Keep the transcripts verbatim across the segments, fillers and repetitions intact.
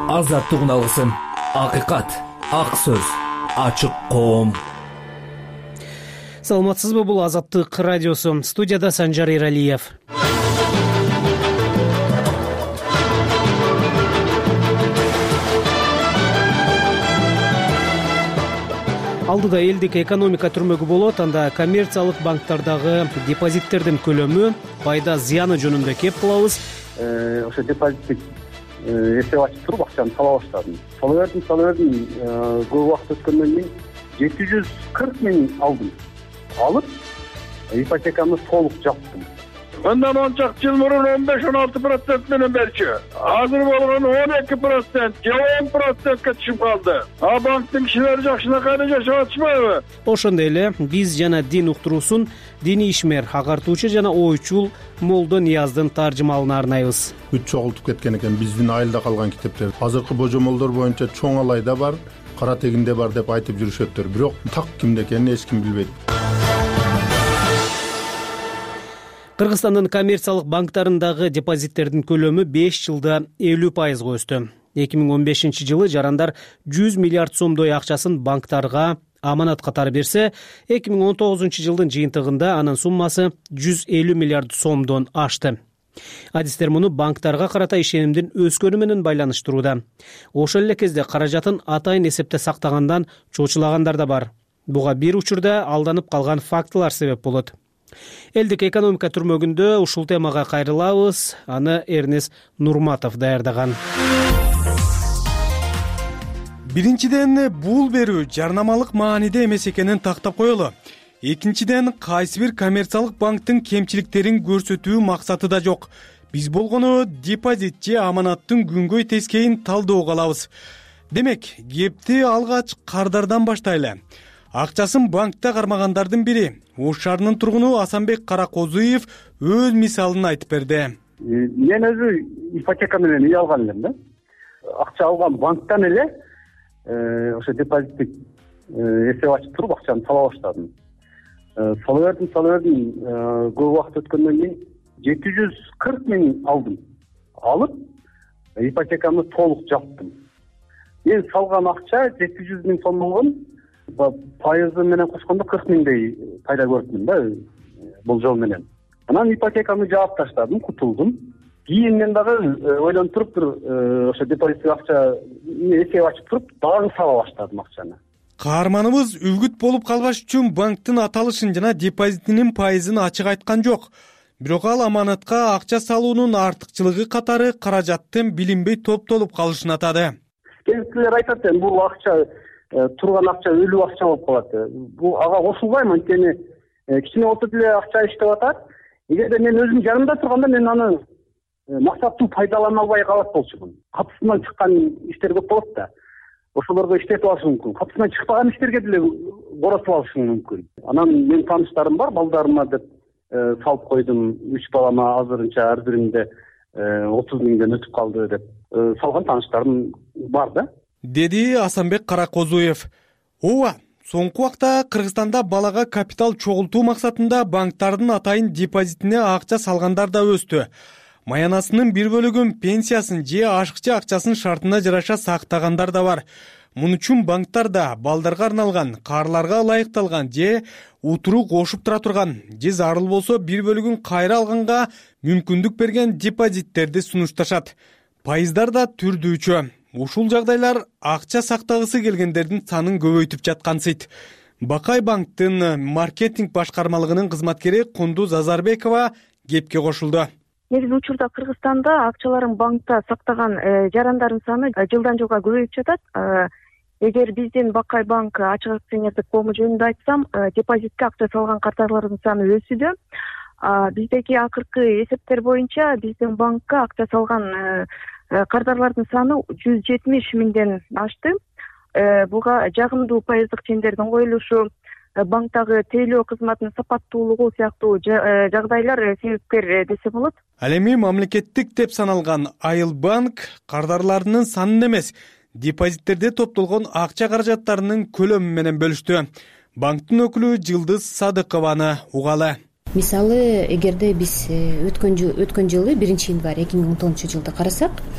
Азаттыгын алгысың. Акыйкат, ак сөз, ачык коом. Саламатсызбы, бул Азаттык радиосу. Студияда Санжар Эралиев. Алдыда элдик экономика түрмөгү болот, анда коммерциялык банктардагы депозиттердин көлөмү, пайда зыяны жөнүндө кеп кылабыз. Ошо депозиттик эсеп ачып туруп акчаны сала баштадым. Сала бердим, сала бердим. Көп убакыт өткөндөн кийин жети жүз кырк миң алдым. Алып, ипотекамды толук жаптым. Мындан он чакты жыл мурун он беш он алты процент менен берчү. Азыр болгон он эки процент, же он процентке түшүп калды. А банктын кишилери жакшынакай жашап атышпайбы? Ошондой эле биз жана дин уктуруусун диний ишмер, агартуучу жана ойчул Молдо Нияздын таржымалына арнайбыз. Бүт чогултуп кеткен экен биздин айылда калган китептер. Азыркы божомолдор боюнча чоң алайда бар, кара тегинде бар деп айтып жүрүшөттөр. Бирок так кимде экенин эч ким билбейт. Кыргызстандын коммерциялык банктарындагы депозиттердин көлөмү беш жылда элүү пайызга өстү. эки миң он бешинчи жылы жарандар жүз миллиард сомдой акчасын банктарга аманат катары берсе, эки миң он тогузунчу жылдын жыйынтыгында анын суммасы жүз элүү миллиард сомдон ашты. Адистер муну банктарга карата ишенимдин өскөнү менен байланыштырууда. Ошол эле кезде каражатын атайын эсепте сактагандан чочулагандар да бар. Буга бир учурда алданып калган фактылар себеп болот. Элдик экономика түрмөгүндө ушул темага кайрылабыз. Аны Эрнес Нурматов даярдаган. Биринчиден, бул берүү жарнамалык мааниде эмес экенин тактап коелу. Экинчиден, кайсы бир коммерциялык банктын кемчиликтерин көрсөтүү максаты да жок. Биз болгону депозит же аманаттын күнгөй тескейин талдоого алабыз. Демек, кепти алгач кардардан баштайлы. Акчасын банкта кармагандардын бири, Ош шаарынын тургуну Асанбек Каракозуев өз мисалын айтып берди. Мен өзү ипотека менен үй алган элем да. Акча алган банктан эле ошо депозиттик эсеп ачып туруп акчаны сала баштадым. Сала бердим, сала бердим. Көп убакыт өткөндөн кийин жети жүз кырк миң алдым. Алып, ипотекамды толук жаптым. Мен салган акча жети жүз миң сом болгон. Пайызы менен кошкондо кырк миңдей пайда көрдүм да бул жол менен. Анан ипотекамды жаап таштадым, кутулдум. Кийин мен дагы ойлонуп туруп ошо депозиттик акча эсеп ачып туруп дагы сала баштадым акчаны. Каарманыбыз үгүт болуп калбаш үчүн банктын аталышын жана депозитинин пайызын ачык айткан жок. Бирок ал аманатка акча салуунун артыкчылыгы катары каражаттын билинбей топтолуп калышын атады. Кээсилер айтат, бул акча турган акча өлүү акча болуп калат. Бул ага кошулбайм, анткени кичине отур эле акча иштеп атат. Эгерде мен өзүм жанымда турганда мен аны максаттуу пайдалана албай калат болчумун. Катысынан чыккан иштер көп болот да. Ошолорго иштетип алышым мүмкүн. Катысынан чыкпаган иштерге деле коротуп алышым мүмкүн. Анан мен тааныштарым бар, балдарыма деп салып койдум. Үч балама азырынча ар биринде отуз миңден өтүп калды деп салган тааныштарым бар да. Деди Асанбек Каракозуев. Ооба, соңку убакта Кыргызстанда балага капитал чогултуу максатында банктардын атайын депозитине акча салгандар да өстү. Маянасынын бир бөлүгүн пенсиясын же ашыкча акчасын шартына жараша сактагандар да бар. Мун үчүн банктарда балдарга арналган, каарларга ылайыкталган же утуруу кошуп тура турган, же зарыл болсо бир бөлүгүн кайра алганга мүмкүндүк берген депозиттерди сунушташат. Пайыздар да түрдүүчү. Ушул жагдайлар акча сактагысы келгендердин санын көбөйтүп жаткансыйт. Бакай банктын маркетинг башкармалыгынын кызматкери Кундуз Азарбекова кепке кошулду. Негизи учурда Кыргызстанда акчаларын банкта сактаган жарандардын саны жылдан жылга көбөйүп жатат. Эгер биздин Бакай банк ачык акционердик коому жөнүндө айтсам, депозитке акча салган кардарлардын саны өсүүдө. Биздеги акыркы эсептер боюнча биздин банкка акча салган кардарлардын саны жүз жетимиш миңден ашты. Буга жагымдуу пайыздык чендердин коюлушу, банктагы тейлөө кызматынын сапаттуулугу сыяктуу жагдайлар себепкер десе болот. Ал эми мамлекеттик деп саналган Айыл банк кардарларынын санын эмес, депозиттерде топтолгон акча каражаттарынын көлөмү менен бөлүштү. Банктын өкүлү Жылдыз Садыкованы угалы. Мисалы, эгерде биз өткөн өткөн жылы биринчи январь эки миң он тогузунчу жылды карасак,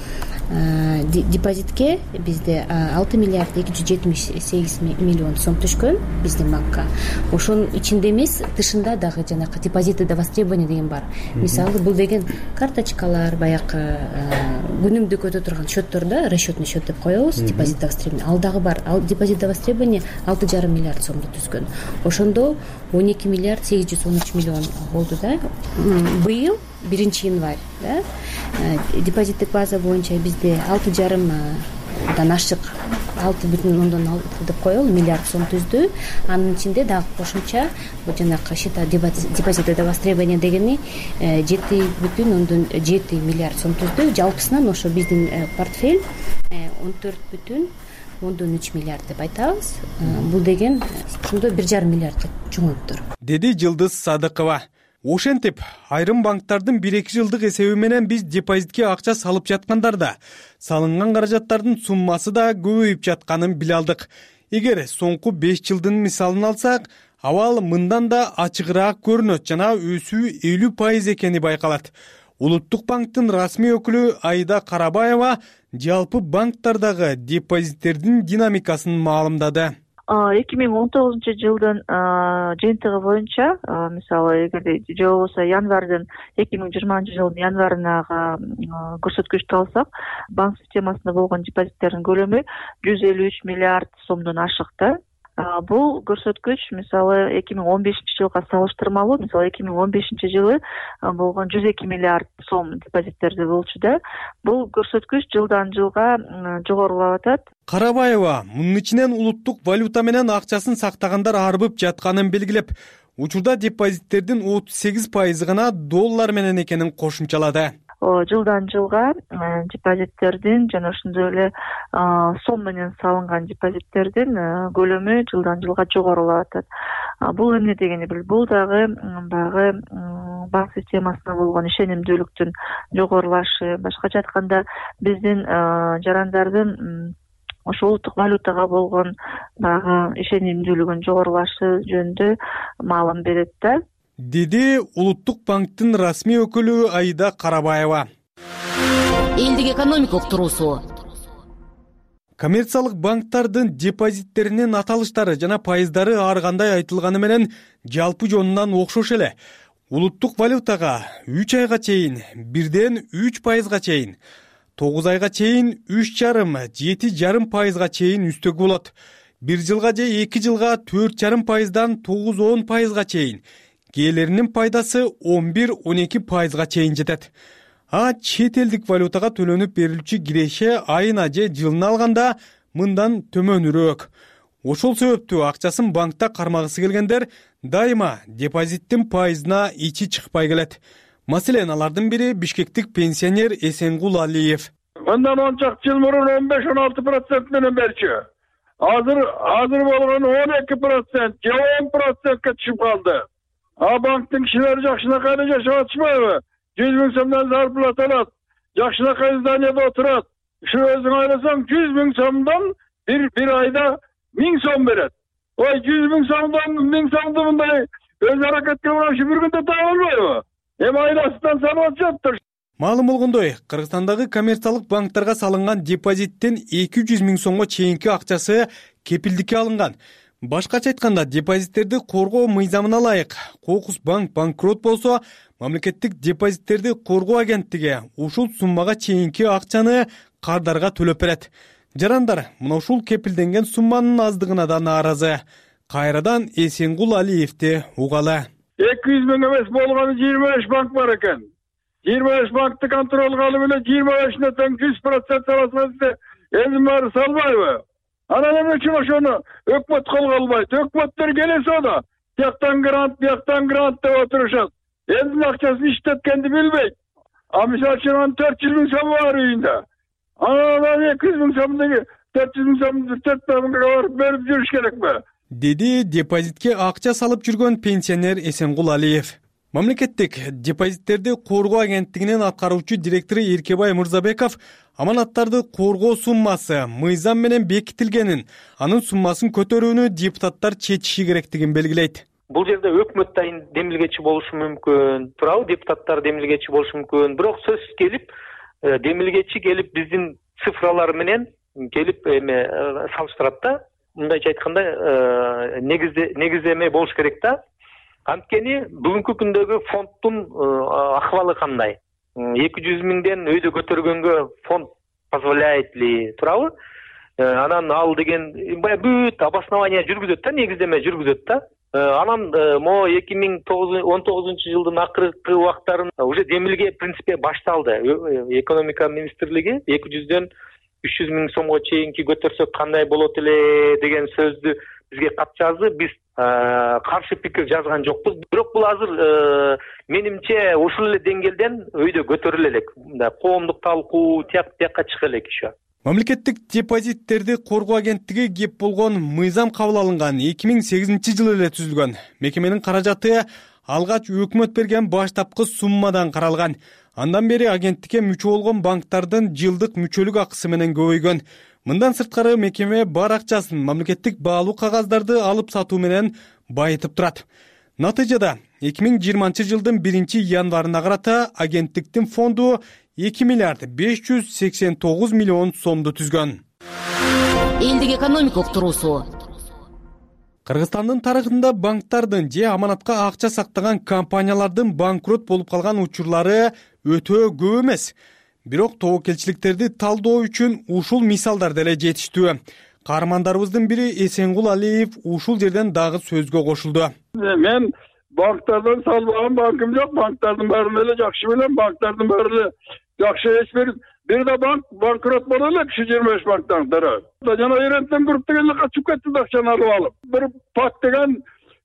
депозитке бизде алты миллиард эки жүз жетимиш сегиз миллион сом түшкөн биздин банкка. Ошонун ичинде эмес, тышында дагы жанагы депозиты до востребования деген бар. Мисалы бул деген карточкалар, баягы күнүмдүк өтө турган счеттор да, расчетный счет деп коебуз, депозит до востребования. Ал дагы бар. Ал депозит до востребования алты жарым миллиард сомду түзгөн. Ошондо он эки миллиард сегиз жүз он үч миллион болду да. Быйыл биринчи январь, да, депозиттик база боюнча бизде алты жарымдан ашык алты бүтүн ондон алты деп коелу миллиард сом түздү. Анын ичинде дагы кошумча жанагы счета депозиты до востребования дегени жети бүтүн ондон жети миллиард сом түздү. Жалпысынан ошо биздин портфель он төрт бүтүн ондон үч миллиард деп айтабыз. Бул деген ошондо бир жарым миллиардка чоңоюптур, деди Жылдыз Садыкова. Ошентип, айрым банктардын бир эки жылдык эсеби менен биз депозитке акча салып жаткандарда салынган каражаттардын суммасы да көбөйүп жатканын биле алдык. Эгер соңку беш жылдын мисалын алсак, абал мындан да ачыгыраак көрүнөт жана өсүү элүү пайыз экени байкалат. Улуттук банктын расмий өкүлү Айда Карабаева жалпы банктардагы депозиттердин динамикасын маалымдады. эки миң он тогузунчу жылдын жыйынтыгы боюнча, мисалы эгерде же болбосо январдын эки миң жыйырманчы жылдын январынагы көрсөткүчтү алсак, банк системасында болгон депозиттердин көлөмү жүз элүү үч миллиард сомдон ашыкты. Бул көрсөткүч мисалы эки миң он бешинчи жылга салыштырмалуу, мисалы эки миң он бешинчи жылы болгон жүз эки миллиард сом депозиттерде болчу да. Бул көрсөткүч жылдан жылга жогорулап атат. Карабаева мунун ичинен улуттук валюта менен акчасын сактагандар арбып жатканын белгилеп, учурда депозиттердин отуз сегиз пайызы гана доллар менен экенин кошумчалады. Жылдан жылга депозиттердин жана ошондой эле сом менен салынган депозиттердин көлөмү жылдан жылга жогорулап атат. Бул эмне дегени бул? Бул дагы баягы банк системасына болгон ишенимдүүлүктүн жогорулашы, башкача айтканда биздин жарандардын ошо улуттук валютага болгон баягы ишенимдүүлүгүнүн жогорулашы жөнүндө маалым берет да, деди Улуттук банктын расмий өкүлү Айда Карабаева. Элдик экономика уктуруусу. Коммерциялык банктардын депозиттеринин аталыштары жана пайыздары ар кандай айтылганы менен жалпы жонунан окшош эле. Улуттук валютага үч айга чейин бирден үч пайызга чейин, тогуз айга чейин үч жарым, жети жарым пайызга чейин үстөгү болот. Бир жылга же эки жылга төрт жарым пайыздан тогуз он пайызга чейин, кээлеринин пайдасы он бир он эки пайызга чейин жетет. А чет элдик валютага төлөнүп берилчү киреше айына же жылына алганда мындан төмөнүрөөк. Ошол себептүү акчасын банкта кармагысы келгендер дайыма депозиттин пайызына ичи чыкпай келет. Маселен, алардын бири бишкектик пенсионер Эсенгул Алиев. Мындан он чакты жыл мурун он беш он алты процент менен берчү. Азыр азыр болгон он эки процент, же он процентке түшүп калды. А банктын кишилери жакшынакай жашап атышпайбы? жүз миң сомдон зарплата алат, жакшынакай зданияда отурат. Ушу өзүң ойлосоң, жүз миң сомдон бир бир айда миң сом берет. Ой, жүз миң сомдон миң сомду мындай өз аракетке барып бир күндө таба албайбы? Эми айласынан санап жатыр. Маалым болгондой, Кыргызстандагы коммерциялык банктарга салынган депозиттин эки жүз миң сомго чейинки акчасы кепилдикке алынган. Башкача айтканда, депозиттерди коргоо мыйзамына ылайык Кокус банк банкрот болсо, мамлекеттик депозиттерди коргоо агенттиги ушул суммага чейинки акчаны кардарга төлөп берет. Жарандар мына ушул кепилденген сумманын аздыгына да нааразы. Кайрадан Эсенгул Алиевди угалы. эки жүз миң эмес болгону жыйырма беш банк бар экен. жыйырма беш банкты контролго алып эле жыйырма бешине тең жүз процент аласыңыз, элдин баары салбайбы? Анан эмне үчүн ошону өкмөт колго албайт? Өкмөттөр келсе да, тияктан грант, бияктан грант деп отурушат. Элдин акчасын иштеткенди билбейт. А мисалы үчүн төрт жүз миң сом бар үйүндө. Анан эки жүз миң сомдугу төрт жүз миң сомду төрт банкка барып берип жүрүш керекпи? Деди депозитке акча салып жүргөн пенсионер Эсенгул Алиев. Мамлекеттик депозиттерди коргоо агенттигинин аткаруучу директору Эркебай Мырзабеков аманаттарды коргоо суммасы мыйзам менен бекитилгенин, анын суммасын көтөрүүнү депутаттар чечиши керектигин белгилейт. Бул жерде өкмөт да демилгечи болушу мүмкүн, туурабы, депутаттар демилгечи болушу мүмкүн. Бирок сөз келип, демилгечи келип биздин цифралар менен келип эме салыштырат да. Мындайча айтканда негизде негиздеме болуш керек да. Анткени бүгүнкү күндөгү фонддун акыбалы кандай? эки жүз миңден өйдө көтөргөнгө фонд позволяет ли туурабы? Анан ал деген баягы бүт обоснование жүргүзөт да, негиздеме жүргүзөт да. Анан могу эки миң он тогузунчу жылдын акыркы убактарын уже демилге принципе башталды. Экономика министрлиги эки жүздөн үч жүз миң сомго чейинки көтөрсөк кандай болот эле деген сөздү бизге кат жазды. Биз каршы пикир жазган жокпуз. Бирок бул азыр менимче ушул эле деңгээлден өйдө көтөрүлө элек. Коомдук талкуу тияк тияка чыга элек еще. Мамлекеттик депозиттерди коргоо агенттиги кеп болгон мыйзам кабыл алынган эки миң сегизинчи жылы эле түзүлгөн. Мекеменин каражаты алгач өкмөт берген баштапкы суммадан каралган. Андан бери агенттикке мүчө болгон банктардын жылдык мүчөлүк акысы менен көбөйгөн. Мындан сырткары мекеме бар акчасын мамлекеттик баалуу кагаздарды алып сатуу менен байытып турат. Натыйжада эки миң жыйырманчы жылдын биринчи январына карата агенттиктин фонду эки миллиард беш жүз сексен тогуз миллион сомду түзгөн. Элдик экономикалык туруусу. Кыргызстандын тарыхында банктардын же аманатка акча сактаган компаниялардын банкрот болуп калган учурлары өтө көп эмес. Бирок тобокелчиликтерди талдоо үчүн ушул мисалдар деле жетиштүү. Каармандарыбыздын бири Эсенгул Алиев ушул жерден дагы сөзгө кошулду. Мен банктардан салбаган банкым жок, банктардын баарын эле жакшы билем, банктардын баары эле жакшы эс берип, бир да банк банкрот боло элек уч жүз жыйырма беш банктан бери. Жана Эрентен групп дегенде качып кетти да акчаны алып алып. Бир пак деген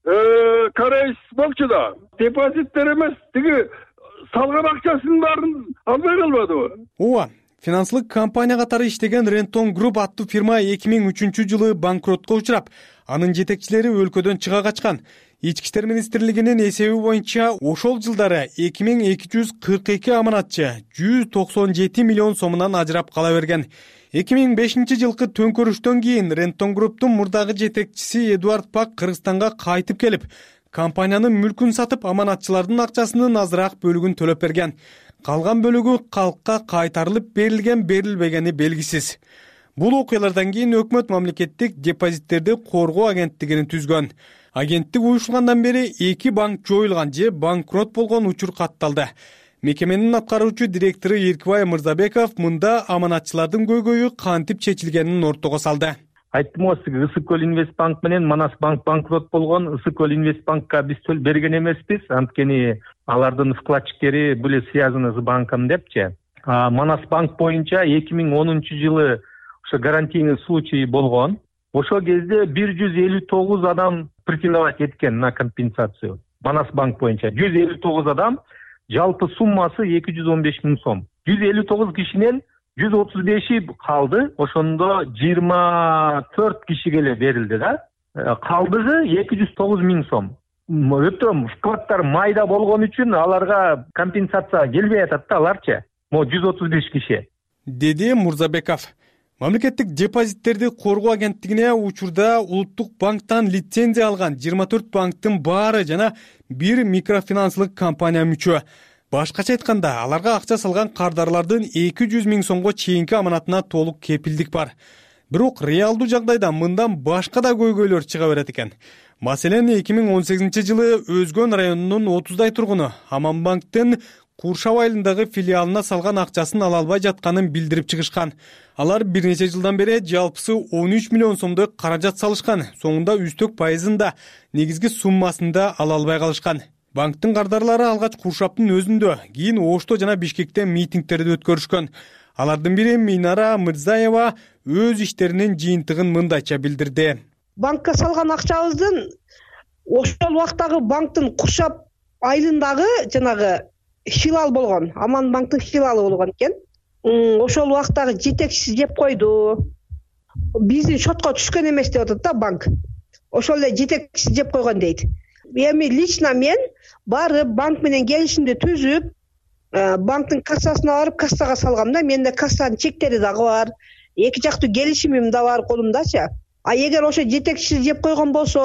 корейс болчу да. Депозиттер эмес, тиги салган акчасын баарын албай калбадыбы? Ооба. Финансылык компания катары иштеген Рентон Групп аттуу фирма эки миң үчүнчү жылы банкротко учурап, анын жетекчилери өлкөдөн чыга качкан. Ички иштер министрлигинин эсеби боюнча ошол жылдары эки миң эки жүз кырк эки аманатчы жүз токсон жети миллион сомунан ажырап кала берген. эки миң бешинчи жылкы төңкөрүштөн кийин Рентон Групптун мурдагы жетекчиси Эдуард Пак Кыргызстанга кайтып келип, компаниянын мүлкүн сатып, аманатчылардын акчасынын азыраак бөлүгүн төлөп берген. Калган бөлүгү калкка кайтарылып берилген, берилбегени белгисиз. Бул окуялардан кийин өкмөт мамлекеттик депозиттерди коргоо агенттигин түзгөн. Агенттик уюшулгандан бери эки банк жоюлган же банкрот болгон учур катталды. Мекеменин аткаруучу директору Эркибай Мырзабеков мында аманатчылардын көйгөйү кантип чечилгенин ортого салды. Айттым го сизге, Ысык көл Инвестбанк менен Манас банк банкрот болгон. Ысык көл Инвестбанкка биз төл берген эмеспиз, анткени алардын вкладчиктери были связаны с банком депчи. Манас банк боюнча эки миң онунчу жылы ошо гарантийный случай болгон. Ошол кезде бир жүз элүү тогуз адам претендовать эткен на компенсацию. Манас банк боюнча жүз элүү тогуз адам, жалпы суммасы эки жүз он беш миң сом. жүз элүү тогуз кишинен жүз отуз беши калды, ошондо жыйырма төрт кишиге эле берилди да. Калдыгы эки жүз тогуз миң сом. Өтө вкладдар майда болгон үчүн аларга компенсация келбей атат да, аларчы. Мо жүз отуз беш киши. Деди Мурзабеков. Мамлекеттик депозиттерди коргоо агенттигине учурда Улуттук банктан лицензия алган жыйырма төрт банктын баары жана бир микрофинансылык компания мүчө. Башкача айтканда, аларга акча салган кардарлардын эки жүз миң сомго чейинки аманатына толук кепилдик бар. Бирок реалдуу жагдайда мындан башка да көйгөйлөр чыга берет экен. Маселен, эки миң он сегизинчи жылы Өзгөн районунун отуздай тургуну Аманбанктын Куршаб айылындагы филиалына салган акчасын ала албай жатканын билдирип чыгышкан. Алар бир нече жылдан бери жалпысы он үч миллион сомдой каражат салышкан. Соңунда үстөк пайызында, негизги суммасында ала албай калышкан. Банктын кардарлары алгач Куршаптын өзүндө, кийин Ошто жана Бишкекте митингтерди өткөрүшкөн. Алардын бири Минара Мырзаева өз иштеринин жыйынтыгын мындайча билдирди. Банкка салган акчабыздын ошол убактагы банктын Куршап айылындагы жанагы филиал болгон, Аманбанктын филиалы болгон экен. Ошол убактагы жетекчиси жеп койду. Биздин шотко түшкөн эмес деп атат да банк. Ошол эле жетекчиси жеп койгон дейт. Эми лично мен барып банк менен келишимди түзүп, банктын кассасына барып кассага салгам да. Менде кассанын чектери дагы бар. Эки жактуу келишимим да бар колумдачы. А эгер ошо жетекчиси жеп койгон болсо,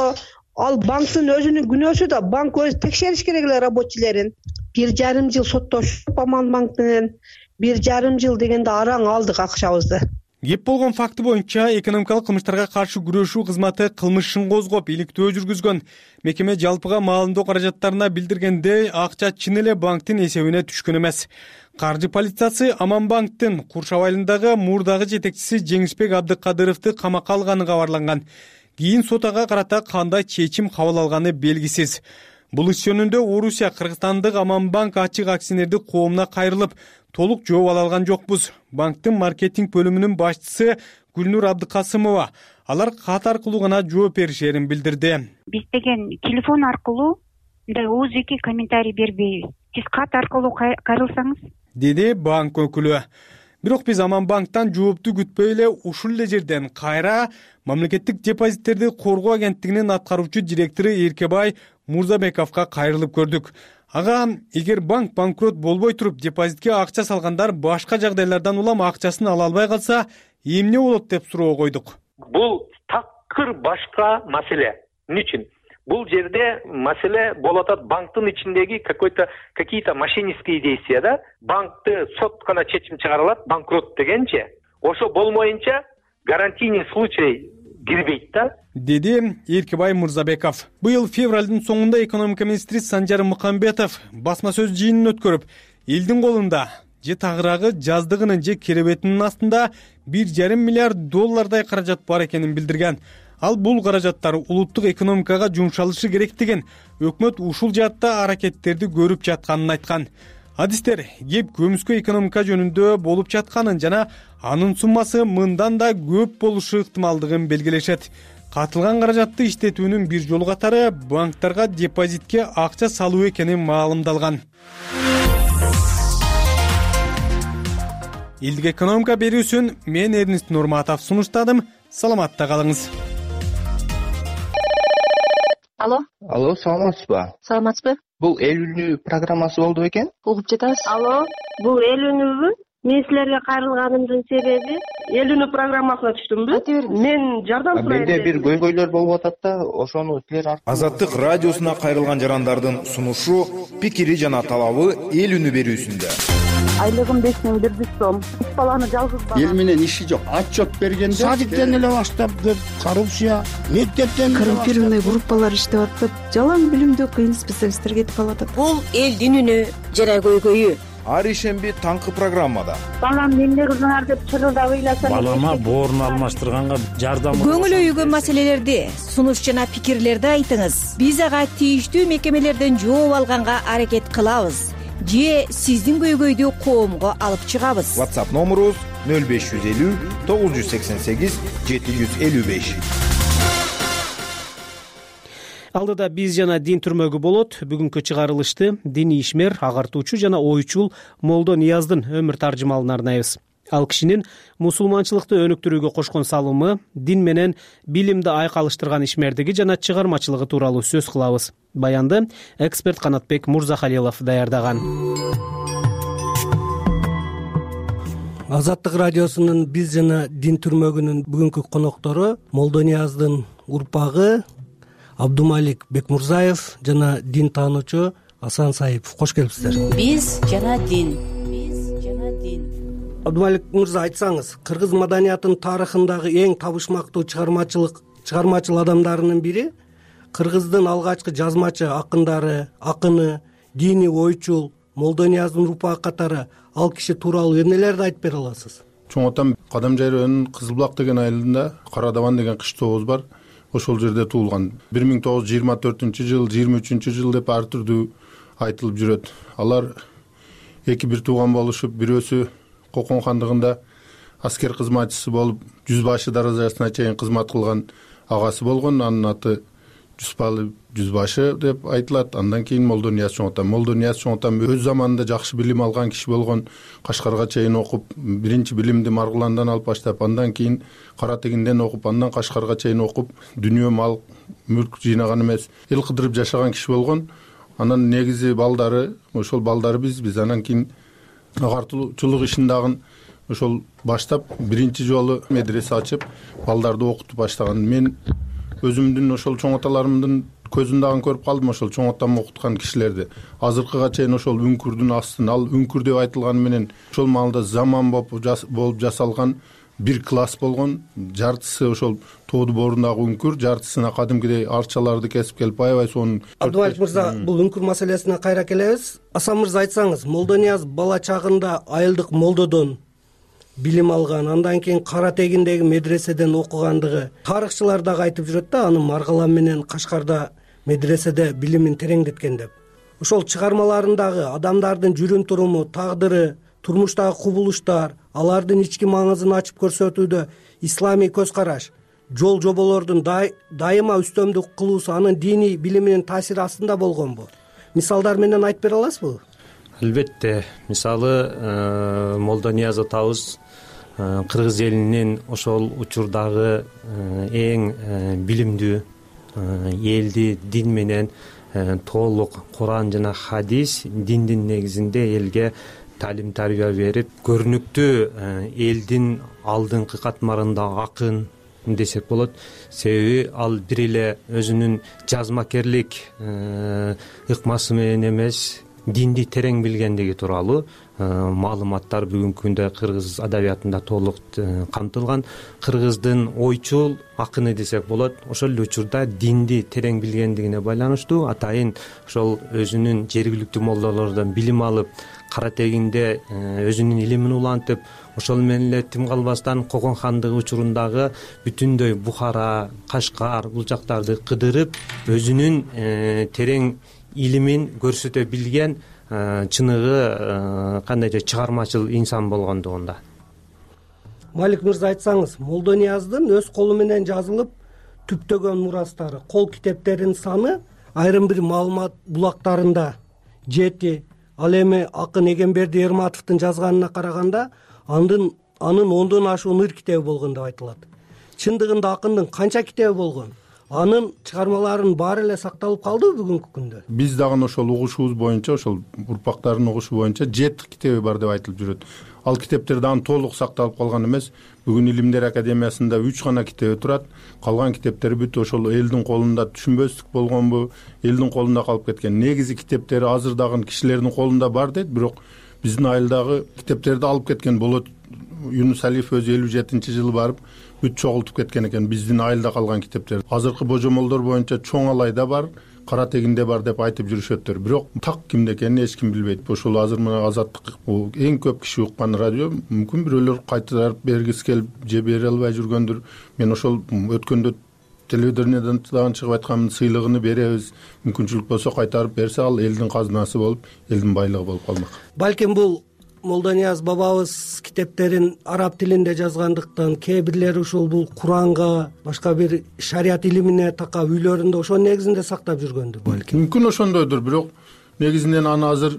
ал банктын өзүнүн күнөөсү да, банк өзү текшериш керек эле рабочийлерин. Бир жарым жыл соттошуп Аман банк менен бир жарым жыл дегенде араң алдык акчабызды. Кеп болгон факты боюнча экономикалык кылмыштарга каршы күрөшүү кызматы кылмыш ишин козгоп иликтөө жүргүзгөн. Мекеме жалпыга маалымдоо каражаттарына билдиргендей, акча чын эле банктын эсебине түшкөн эмес. Каржы полициясы Аман банктын Куршап айылындагы мурдагы жетекчиси Жеңишбек Абдыкадыровду камакка алганы кабарланган. Кийин сот ага карата кандай чечим кабыл алганы белгисиз. Бул иш жөнүндө Орусия Кыргызстандык Аман банк ачык акционердик коомуна кайрылып, толук жооп ала алган жокпуз. Банктын маркетинг бөлүмүнүн башчысы Гүлнур Абдыкасымова алар кат аркылуу гана жооп беришерин билдирди. Биз деген телефон аркылуу мындай ооз эки комментарий бербейбиз. Сиз кат аркылуу кайрылсаңыз, деди банк өкүлү. Бирок биз Аман банктан жоопту күтпөй эле ушул эле жерден кайра мамлекеттик депозиттерди коргоо агенттигинин аткаруучу директору Эркебай Мурзабековго кайрылып көрдүк. Ага, эгер банк банкрот болбой туруп депозитке акча салгандар башка жагдайлардан улам акчасын ала албай калса, эмне болот деп суроо койдук. Бул такыр башка маселе. Эмне үчүн? Бул жерде маселе болуп атат банктын ичиндеги какой-то какие-то мошеннические действия, да? Банкты сот гана чечим чыгара алат, банкрот дегенче. Ошо болмоюнча гарантийный случай кирбейт да, деди Эркебай Мурзабеков. Быйыл февралдын соңунда экономика министри Санжар Мукамбетов басма сөз жыйынын өткөрүп, элдин колунда же тагыраагы жаздыгынын же керебетинин астында бир жарым миллиард доллардай каражат бар экенин билдирген. Ал бул каражаттар улуттук экономикага жумшалышы керектигин, өкмөт ушул жаатта аракеттерди көрүп жатканын айткан. Адистер кеп көмүскө экономика жөнүндө болуп жатканын жана анын суммасы мындан да көп болушу ыктымалдыгын белгилешет. Катылган каражатты иштетүүнүн бир жолу катары банктарга депозитке акча салуу экени маалымдалган. Элдик экономика берүүсүн мен Эрнест Нурматов сунуштадым. Саламатта калыңыз. Алло. Алло, саламатсызбы? Саламатсызбы? Бул эл үнү программасы болду экен? Угуп жатабыз. Алло, бул эл үнүбү? Мен силерге кайрылганымдын себеби эл үнү программасына түштүмбү? Мен жардам сурайм. Менде бир көйгөйлөр болуп атат да, ошону силер Азаттык радиосуна кайрылган жарандардын сунушу, пикири жана талабы эл үнү берүүсүндө. Айлыгым беш миң бир жүз сом. Үч баланы жалгыз бала. Эл менен иши жок. Отчет бергенде садиктен эле баштап деп коррупция, мектептен коррумпированный группалар иштеп атып, жалаң билимдүү кыйын специалисттер кетип калат. Бул элдин үнү жана көйгөйү. Ар ишемби таңкы программада. Балам эмне кылдыңар деп чырылдап ыйласам. Балама боорун алмаштырганга жардам. Көңүл өйгөн маселелерди, сунуш жана пикирлерди айтыңыз. Биз ага тийиштүү мекемелерден жооп алганга аракет кылабыз. Же сиздин көйгөйдү коомго алып чыгабыз. WhatsApp номерубуз нөл беш жүз элүү тогуз жүз сексен сегиз жети жүз элүү беш. Алдыда биз жана дин түрмөгү болот. Бүгүнкү чыгарылышты диний ишмер, агартуучу жана ойчул Молдо Нияздын өмүр таржымалын арнайбыз. Ал кишинин мусулманчылыкты өнүктүрүүгө кошкон салымы, дин менен билимди айкалыштырган ишмердиги жана чыгармачылыгы тууралуу сөз кылабыз. Баянды эксперт Канатбек Мурзахалилов даярдаган. Азаттык радиосунун биз жана дин түрмөгүнүн бүгүнкү коноктору Молдо Нияздын урпагы Абдумалик Бекмурзаев жана дин таануучу Асан Саипов. Кош келипсиздер. Биз жана дин. Абдумалик мырза, айтсаңыз, кыргыз маданиятынын тарыхындагы эң табышмактуу чыгармачылык чыгармачыл адамдарынын бири, кыргыздын алгачкы жазмачы акындары, акыны, диний ойчул Молдо Нияздын урпагы катары ал киши тууралуу эмнелерди айтып бере аласыз? Чоң атам Кадамжайрөөнүн Кызылбулак деген айылында Карадабан деген кыштообуз бар. Ошол жерде туулган. бир миң тогуз жүз жыйырма төртүнчү жыл, жыйырма үчүнчү жыл деп ар түрдүү айтылып жүрөт. Алар эки бир тууган болушуп, бирөөсү Кокон хандыгында аскер кызматчысы болуп, жүз башы даражасына чейин кызмат кылган агасы болгон. Анын аты Жүспалы жүзбашы деп айтылат. Андан кийин Молдо Нияз чоң атам. Молдо Нияз чоң атам өз заманында жакшы билим алган киши болгон. Кашкарга чейин окуп, биринчи билимди Маргуландан алып баштап, андан кийин Кара Тегинден окуп, андан Кашкарга чейин окуп, дүйнө мал, мүлк жыйнаган эмес, эл кыдырып жашаган киши болгон. Анан негизи балдары, ошол балдары биз, биз анан кийин агартуучулук ишин дагы ошол баштап биринчи жолу медресе ачып, балдарды окутуп баштаган. Мен өзүмдүн ошол чоң аталарымдын көзүн дагы көрүп калдым, ошол чоң атам окуткан кишилерди. Азыркыга чейин ошол үңкүрдүн астын, ал үңкүр деп айтылганы менен ошол маалда заман болуп жасалган бир класс болгон. Жартысы ошол тоодо боорундагы үңкүр, жартысына кадимкидей арчаларды кесип келип аябай сонун. Абдымалик мырза, бул үңкүр маселесине кайра келебиз. Асан мырза, айтсаңыз, Молдонияз бала чагында айылдык молдодон билим алган, андан кийин Кара Тегиндеги медреседен окугандыгы тарыхчылар дагы айтып жүрөт да, анын Маргалам менен Кашкарда медреседе билимин тереңдеткен деп. Ошол чыгармаларындагы адамдардын жүрүм туруму, тагдыры, турмуштагы кубулуштар, алардын ички маңызын ачып көрсөтүүдө исламий көз караш, жол жоболордун дайыма үстөмдүк кылуусу анын диний билиминин таасири астында болгонбу? Мисалдар менен айтып бере аласызбы? Албетте. Мисалы, Молдонияз атабыз кыргыз элинин ошол учурдагы эң билимдүү, элди дин менен толук Куран жана хадис, диндин негизинде элге талим тарбия берип, көрүнүктүү элдин алдыңкы катмарында акын десек болот. Себеби ал бир эле өзүнүн жазмакерлик ыкмасы менен эмес, динди терең билгендиги тууралуу маалыматтар бүгүнкү күндө кыргыз адабиятында толук камтылган. Кыргыздын ойчул акыны десек болот. Ошол эле учурда динди терең билгендигине байланыштуу атайын ошол өзүнүн жергиликтүү молдолордон билим алып, Кара Тегинде өзүнүн илимин улантып, ошол менен эле тим калбастан Когон хандыгы учурундагы бүтүндөй Бухара, Кашкар бул жактарды кыдырып, өзүнүн терең илимин көрсөтө билген чыныгы кандайча чыгармачыл инсан болгондугунда. Малик мырза, айтсаңыз, Молдонияздын өз колу менен жазылып түптөгөн мурастары, кол китептеринин саны айрым бир маалымат булактарында жети, ал эми акын Эгемберди Эрматовдун жазганына караганда анын анын ондон ашуун ыр китеби болгон деп айтылат. Чындыгында акындын канча китеби болгон? Анын чыгармаларынын баары эле сакталып калдыбы бүгүнкү күндө? Биз дагы ошол угушубуз боюнча, ошол урпактардын угушу боюнча жети китеби бар деп айтылып жүрөт. Ал китептер дагы толук сакталып калган эмес. Бүгүн Илимдер академиясында үч гана китеби турат. Калган китептери бүт ошол элдин колунда түшүнбөстүк болгонбу, элдин колунда калып кеткен. Негизи китептери азыр дагы кишилердин колунда бар дейт, бирок биздин айылдагы китептерди алып кеткен болот. Юнус Алиев өзү элүү жетинчи жылы барып бүт чогултуп кеткен экен биздин айылда калган китептер. Азыркы божомолдор боюнча Чоң Алайда бар, Кара Тегинде бар деп айтып жүрүшөттөр. Бирок так кимде экенин эч ким билбейт. Ошол азыр мына Азаттык бул эң көп киши уккан радио. Мүмкүн бирөөлөр кайтарып бергиси келип же бере албай жүргөндүр. Мен ошол өткөндө телевидениеден дагы чыгып айткан сыйлыгын беребиз. Мүмкүнчүлүк болсо кайтарып берсе, ал элдин казынасы болуп, элдин байлыгы болуп калмак. Балким бул Молдонияз бабабыз китептерин араб тилинде жазгандыктан, кээ бирлери ушул бул Куранга, башка бир шарият илимине такап үйлөрүндө ошо негизинде сактап жүргөндүр балким. Мүмкүн ошондойдур, бирок негизинен аны азыр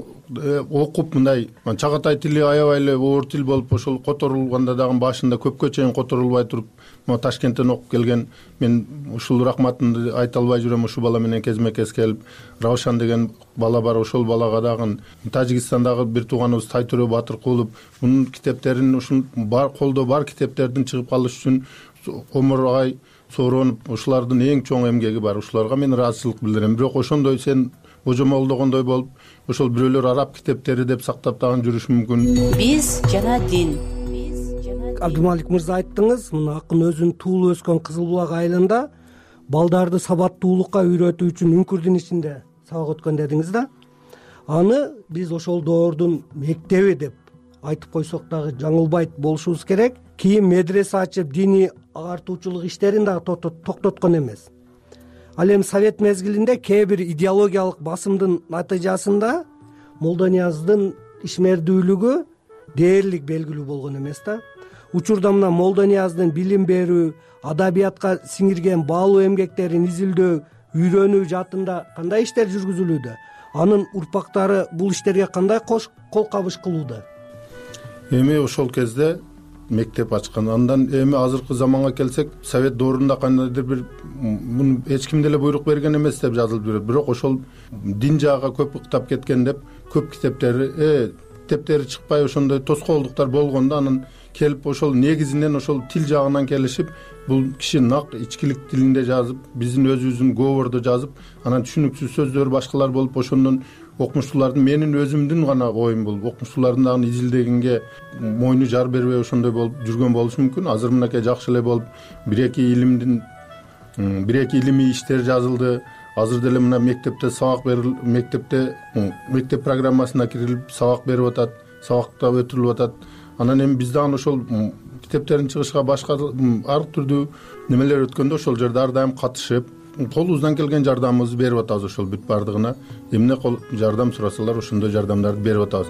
окуп мындай чагатай тили аябай эле оор тил болуп, ошол которулганда дагы башында көпкө чейин которулбай туруп, мына Ташкенттен окуп келген, мен ушул рахматымды айта албай жүрөм. Ушул бала менен кезме-кез келип, Равшан деген бала бар, ошол балага дагы Тажикстандагы бир тууганыбыз Тайтөрө Батыркулов мунун китептерин, ушул бар колдо бар китептердин чыгып калыш үчүн Омургай Сооронов, ушулардын эң чоң эмгеги бар. Ушуларга мен ыраазычылык билдирем. Бирок ошондой сен божомолдогондой болуп, ошол бирөөлөр араб китептери деп сактап дагы жүрүшү мүмкүн. Биз жана дин. Абдымалик мырза, айттыңыз, мына акын өзүнүн туулуп өскөн Кызыл Булак айылында балдарды сабаттуулукка үйрөтүү үчүн үңкүрдүн ичинде сабак өткөн дедиңиз да. Аны биз ошол доордун мектеби деп айтып койсок дагы жаңылбайт болушубуз керек. Кийин медресе ачып, диний агартуучулук иштерин дагы токтоткон эмес. Ал эми Совет мезгилинде кээ бир идеологиялык басымдын натыйжасында Молдонияздын ишмердүүлүгү дээрлик белгилүү болгон эмес да. Учурда мына Молдонияздын билим берүү, адабиятка сиңирген баалуу эмгектерин изилдөө, үйрөнүү жаатында кандай иштер жүргүзүлүүдө? Анын урпактары бул иштерге кандай кол кабыш кылууда? Эми ошол кезде мектеп ачкан. Андан эми азыркы заманга келсек, Совет доорунда кандайдыр бир муну эч ким деле буйрук берген эмес деп жазылып жүрөт. Бирок ошол дин жагга көп ыктап кеткен деп көп китептери китептери чыкпай ошондой тоскоолдуктар болгондо анан келип ошол негизинен ошол тил жагынан келишип бул киши нак ичкилик тилинде жазып биздин өзүбүздүн говордо жазып анан түшүнүксүз сөздөр башкалар болуп ошондон окумуштуулардын менин өзүмдүн гана оюм бул окумуштуулардын дагы изилдегенге мойну жар бербей ошондой болуп жүргөн болушу мүмкүн. Азыр мынакей жакшы эле болуп бир эки илимдин бир эки илимий иштер жазылды. Азыр деле мына мектепте сабак берил мектепте мектеп программасына кирилип сабак берип атат, сабакта өтүрүлүп атат. Анан эми биз дагы ошол китептерин чыгышка башка ар түрдүү немелер өткөндө ошол жерде ар дайым катышып колубуздан келген жардамыбызды берип атабыз. Ошол бүт бардыгына эмне жардам сурасалар ошондой жардамдарды берип атабыз.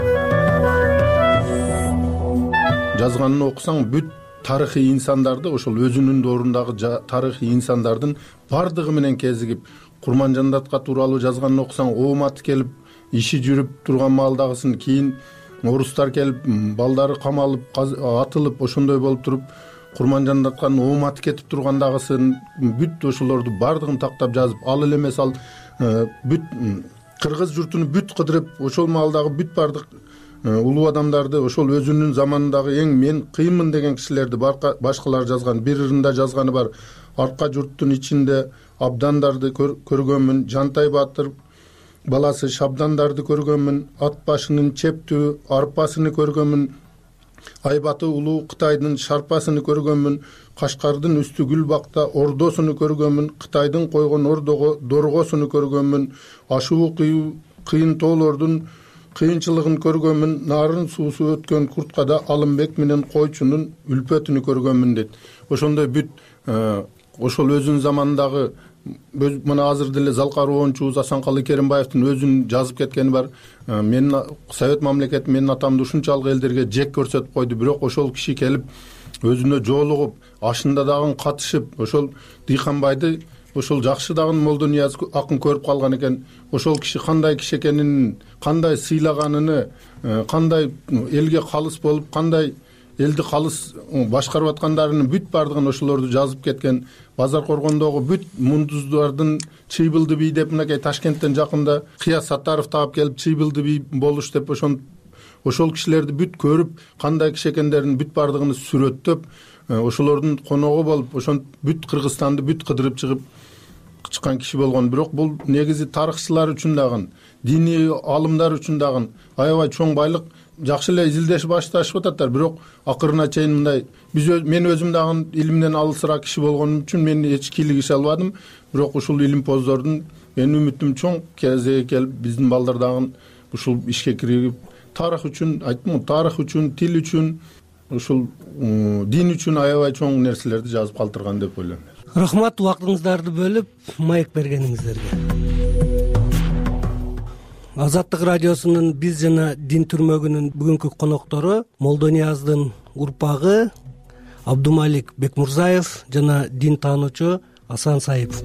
Жазганын окусаң бүт тарыхый инсандарды ошол өзүнүн доорундагы тарыхый инсандардын бардыгы менен кезигип Курманжандатка тууралуу жазганын окусаң ооматы келип иши жүрүп турган маалдагысын кийин орустар келип балдары камалып атылып ошондой болуп туруп Курманжандатканын ооматы кетип тургандагысын бүт ошолорду бардыгын тактап жазып ал эле эмес ал бүт кыргыз журтуну бүт кыдырып ошол маалдагы бүт бардык улуу адамдарды ошол өзүнүн заманындагы эң мен кыйынмын деген кишилерди башкалар жазган. Бир ырында жазганы бар. Арка журттун ичинде абдандарды көргөнмүн, Жантай Батыр баласы шабдандарды көргөнмүн, ат башынын чептүү арпасыны көргөнмүн, Айбаты улуу Кытайдын шарпасыны көргөнмүн, Кашкардын үстү гүл бакта ордосуну көргөнмүн, Кытайдын койгон ордого доргосуну көргөнмүн, ашуу кыйын тоолордун кыйынчылыгын көргөнмүн, нарын суусу өткөн курткада Алымбек менен койчунун үлпөтүнү көргөнмүн дейт. Ошондой бүт ошол өзүнүн заманындагы мына азыр деле Залкар оончубуз Асанкалы Керимбаевдин өзүнүн жазып кеткени бар. Менин Совет мамлекети менин атамды ушунчалык элдерге жек көрсөтүп койду, бирок ошол киши келип өзүнө жоолугуп, ашында дагы катышып, ошол Дыйканбайды ошол жакшы дагы Молдонияз акын көрүп калган экен. Ошол киши кандай киши экенин, кандай сыйлаганын, кандай элге калыс болуп, кандай элди калыс башкарып аткандарынын бүт бардыгын ошолорду жазып кеткен. Базар Коргондогу бүт мундуздардын Чыйбылды бий деп мынакей Ташкенттен жакында Кыяз Саттаров таап келип Чыйбылды бий болуш деп ошон ошол кишилерди бүт көрүп, кандай киши экендерин бүт бардыгын сүрөттөп, ошолордун коногу болуп, ошон бүт Кыргызстанды бүт кыдырып чыгып чыккан киши болгон. Бирок бул негизи тарыхчылар үчүн дагы, диний алымдар үчүн дагы аябай чоң байлык. Жакшы эле изилдеш башташып ататтар, бирок акырына чейин мындай биз мен өзүм дагы илимден алысыраак киши болгонум үчүн мен эч кийлигише албадым. Бирок ушул илимпоздордун менин үмүтүм чоң кезеге келип биздин балдар дагы ушул ишке кирип тарых үчүн, айттым, тарых үчүн, тил үчүн, ушул дин үчүн аябай чоң нерселерди жазып калтырган деп ойлойм. Рахмат убактыңыздарды бөлүп маек бергениңиздерге. Азаттык радиосунун биз жана дин түрмөгүнүн бүгүнкү коноктору Молдонияздын урпагы Абдумалик Бекмурзаев жана дин таануучу Асан Саипов.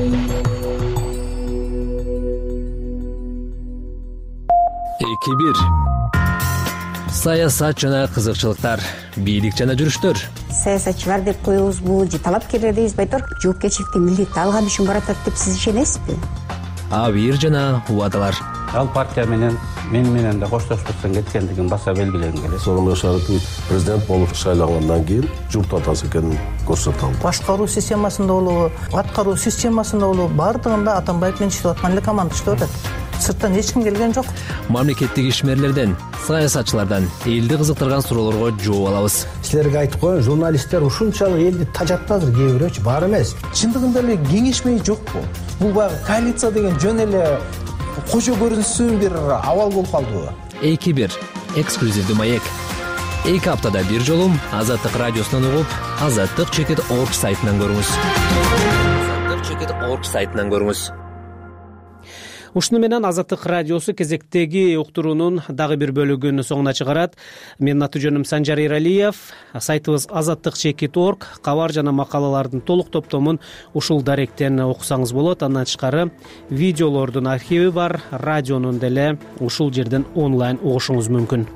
эки бир саясат жана кызыкчылыктар, бийлик жана жүрүштөр. Саясатчылар деп коебузбу же талапкерлер дейбизби айтор, жоопкерчиликти милдетти алган үчүн баратат деп сиз ишенесизби? Абийир жана убадалар. Ал партия менен мен менен да коштошпостон кеткендигин баса белгилегим келет. Сооронбай Башаровдун президент болуп шайлангандан кийин журт атасы экенин көрсөтө алды. Башкаруу системасында болобу, аткаруу системасында болобу, бардыгында Атамбаев менен иштеп аткан эле команда иштеп атат. Сырттан эч ким келген жок. Мамлекеттик ишмерлерден, саясатчылардан элди кызыктырган суроолорго жооп алабыз. Силерге айтып коеюн, журналисттер ушунчалык элди тажатты азыр, кээ бирөөчү бар эмес. Чындыгында эле кеңешмей жокпу? Бул баягы коалиция деген жөн эле кожо көрүнсүн бир абал болуп калдыбы? эки бир эксклюзивдүү маек. эки аптада бир жолу Азаттык радиосунан угуп, азаттык чекит орг сайтынан көрүңүз. азаттык чекит орг сайтынан көрүңүз. Ушуну менен Азаттык радиосу кезектеги уктуруунун дагы бир бөлүгүн соңуна чыгарат. Менин аты жөнүм Санжар Эралиев. Сайтыбыз азаттык чекит точка орг. Кабар жана макалалардын толук топтомун ушул даректен окусаңыз болот. Андан тышкары видеолордун архиви бар. Радионун деле ушул жерден онлайн угушуңуз мүмкүн.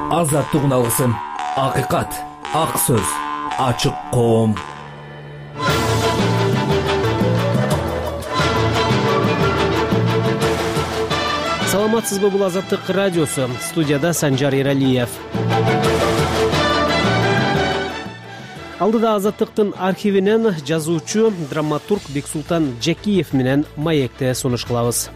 азаттыгын алгысым. Акыйкат, ак сөз, ачык коом. Саламатсызбы, бул Азаттык радиосу. Студияда Санжар Эралиев. Алдыда Азаттыктын архивинен жазуучу, драматург Бексултан Жакиев менен маекте сунуш кылабыз.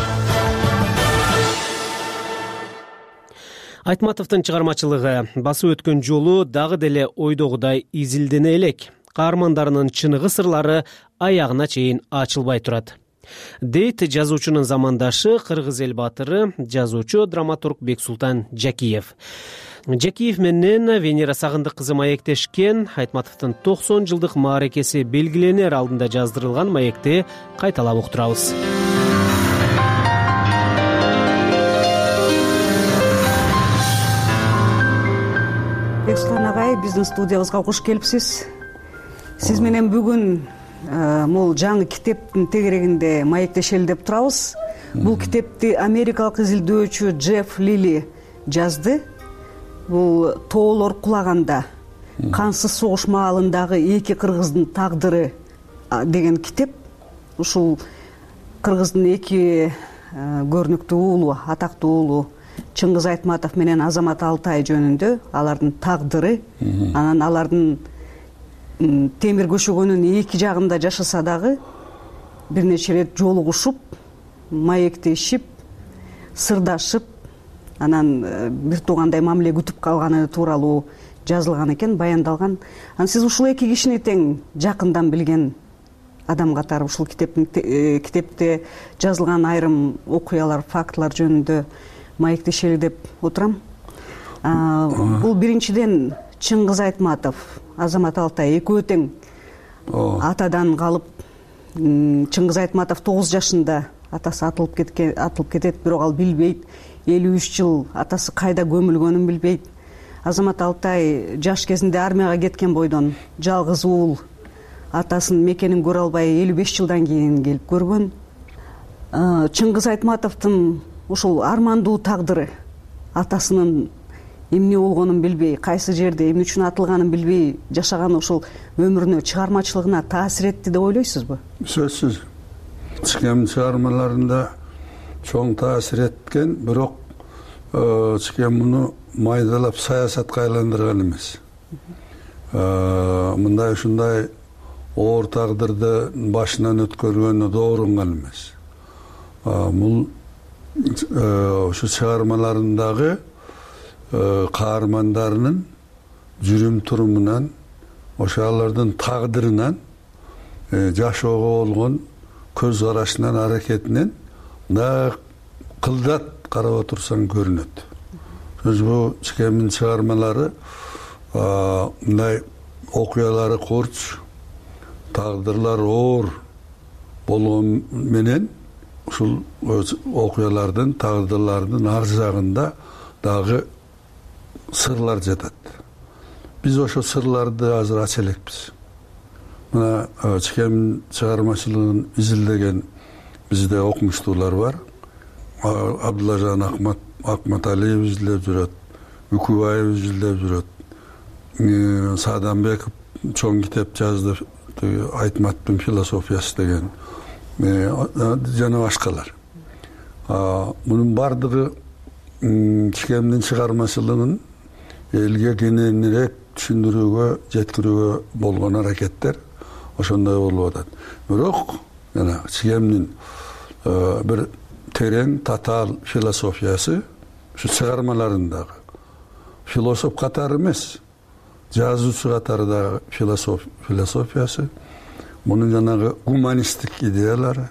Айтматовдун чыгармачылыгы басып өткөн жолу дагы деле ойдогудай изилдене элек. Каармандарынын чыныгы сырлары аягына чейин ачылбай турат. Дейт жазуучунун замандашы, кыргыз эл баатыры, жазуучу, драматург Бексултан Жакиев. Жакиев менен Венера Сагындык кызы маектешкен. Айтматовдун токсон жылдык мааракеси белгиленер алдында жаздырылган маекти кайталап уктурабыз. Бексултан агай, биздин студиябызга куш келипсиз. Сиз менен бүгүн бул жаңы китептин тегерегинде маектешели деп турабыз. Бул китепти америкалык изилдөөчү Джефф Лили жазды. Бул тоолор кулаганда, кансыз согуш маалындагы эки кыргыздын тагдыры деген китеп. Ушул кыргыздын эки көрүнүктүү уулу, атактуу уулу Чыңгыз Айтматов менен Азамат Алтай жөнүндө алардын тагдыры, анан алардын темир көшөгөнүн эки жагында жашаса дагы бир нече ирет жолугушуп, маектешип, сырдашып, анан бир туугандай мамиле күтүп калганы тууралуу жазылган экен, баяндалган. Анан сиз ушул эки кишини тең жакындан билген адам катары ушул китептин китепте жазылган айрым окуялар, фактылар жөнүндө маектешели деп отурам. Бул биринчиден Чыңгыз Айтматов, Азамат Алтай экөө тең атадан калып, Чыңгыз Айтматов тогуз жашында атасы атылып кеткен, атылып кетет, бирок ал билбейт. элүү үч жыл атасы кайда көмүлгөнүн билбейт. Азамат Алтай жаш кезинде армияга кеткен бойдон жалгыз уул атасынын мекенин көрө албай элүү беш жылдан кийин келип көргөн. Чыңгыз Айтматовдун ушул армандуу тагдыры, атасынын эмне болгонун билбей, кайсы жерде эмне үчүн атылганын билбей жашаган ушул өмүрүнө, чыгармачылыгына таасир этти деп ойлойсузбу? Сөзсүз. Чыкем чыгармаларында чоң таасир эткен, бирок Чыкем муну майдалап саясатка айландырган эмес. Мындай ушундай оор тагдырды башынан өткөргөнү доорунган эмес. Бул ушу чыгармаларындагы каармандарынын жүрүм турумунан, ошо алардын тагдырынан, жашоого болгон көз карашынан, аракетинен да кылдат карап отурсаң көрүнөт. Бул Чыкемдин чыгармалары мындай окуялары корч, тагдырлар оор болгон менен ушул окуялардын, тагдырлардын ар жагында дагы сырлар жатат. Биз ошо сырларды азыр ача элекпиз. Мына Чыкемдин чыгармачылыгын изилдеген бизде окумуштуулар бар. Абдуллажан Акмат Акматалиев изилдеп жүрөт, Үкүбаев изилдеп жүрөт. Саадамбеков чоң китеп жазды, Айтматтын философиясы деген, жана башкалар. Мунун бардыгы Чыкемдин чыгармачылыгын элге кененирээк түшүндүрүүгө, жеткирүүгө болгон аракеттер ошондой болуп атат. Бирок жана Чыкемдин бир терең, татаал философиясы ушу чыгармаларындагы. Философ катары эмес, жазуучу катары дагы философ философиясы, мунун жанагы гуманисттик идеялары,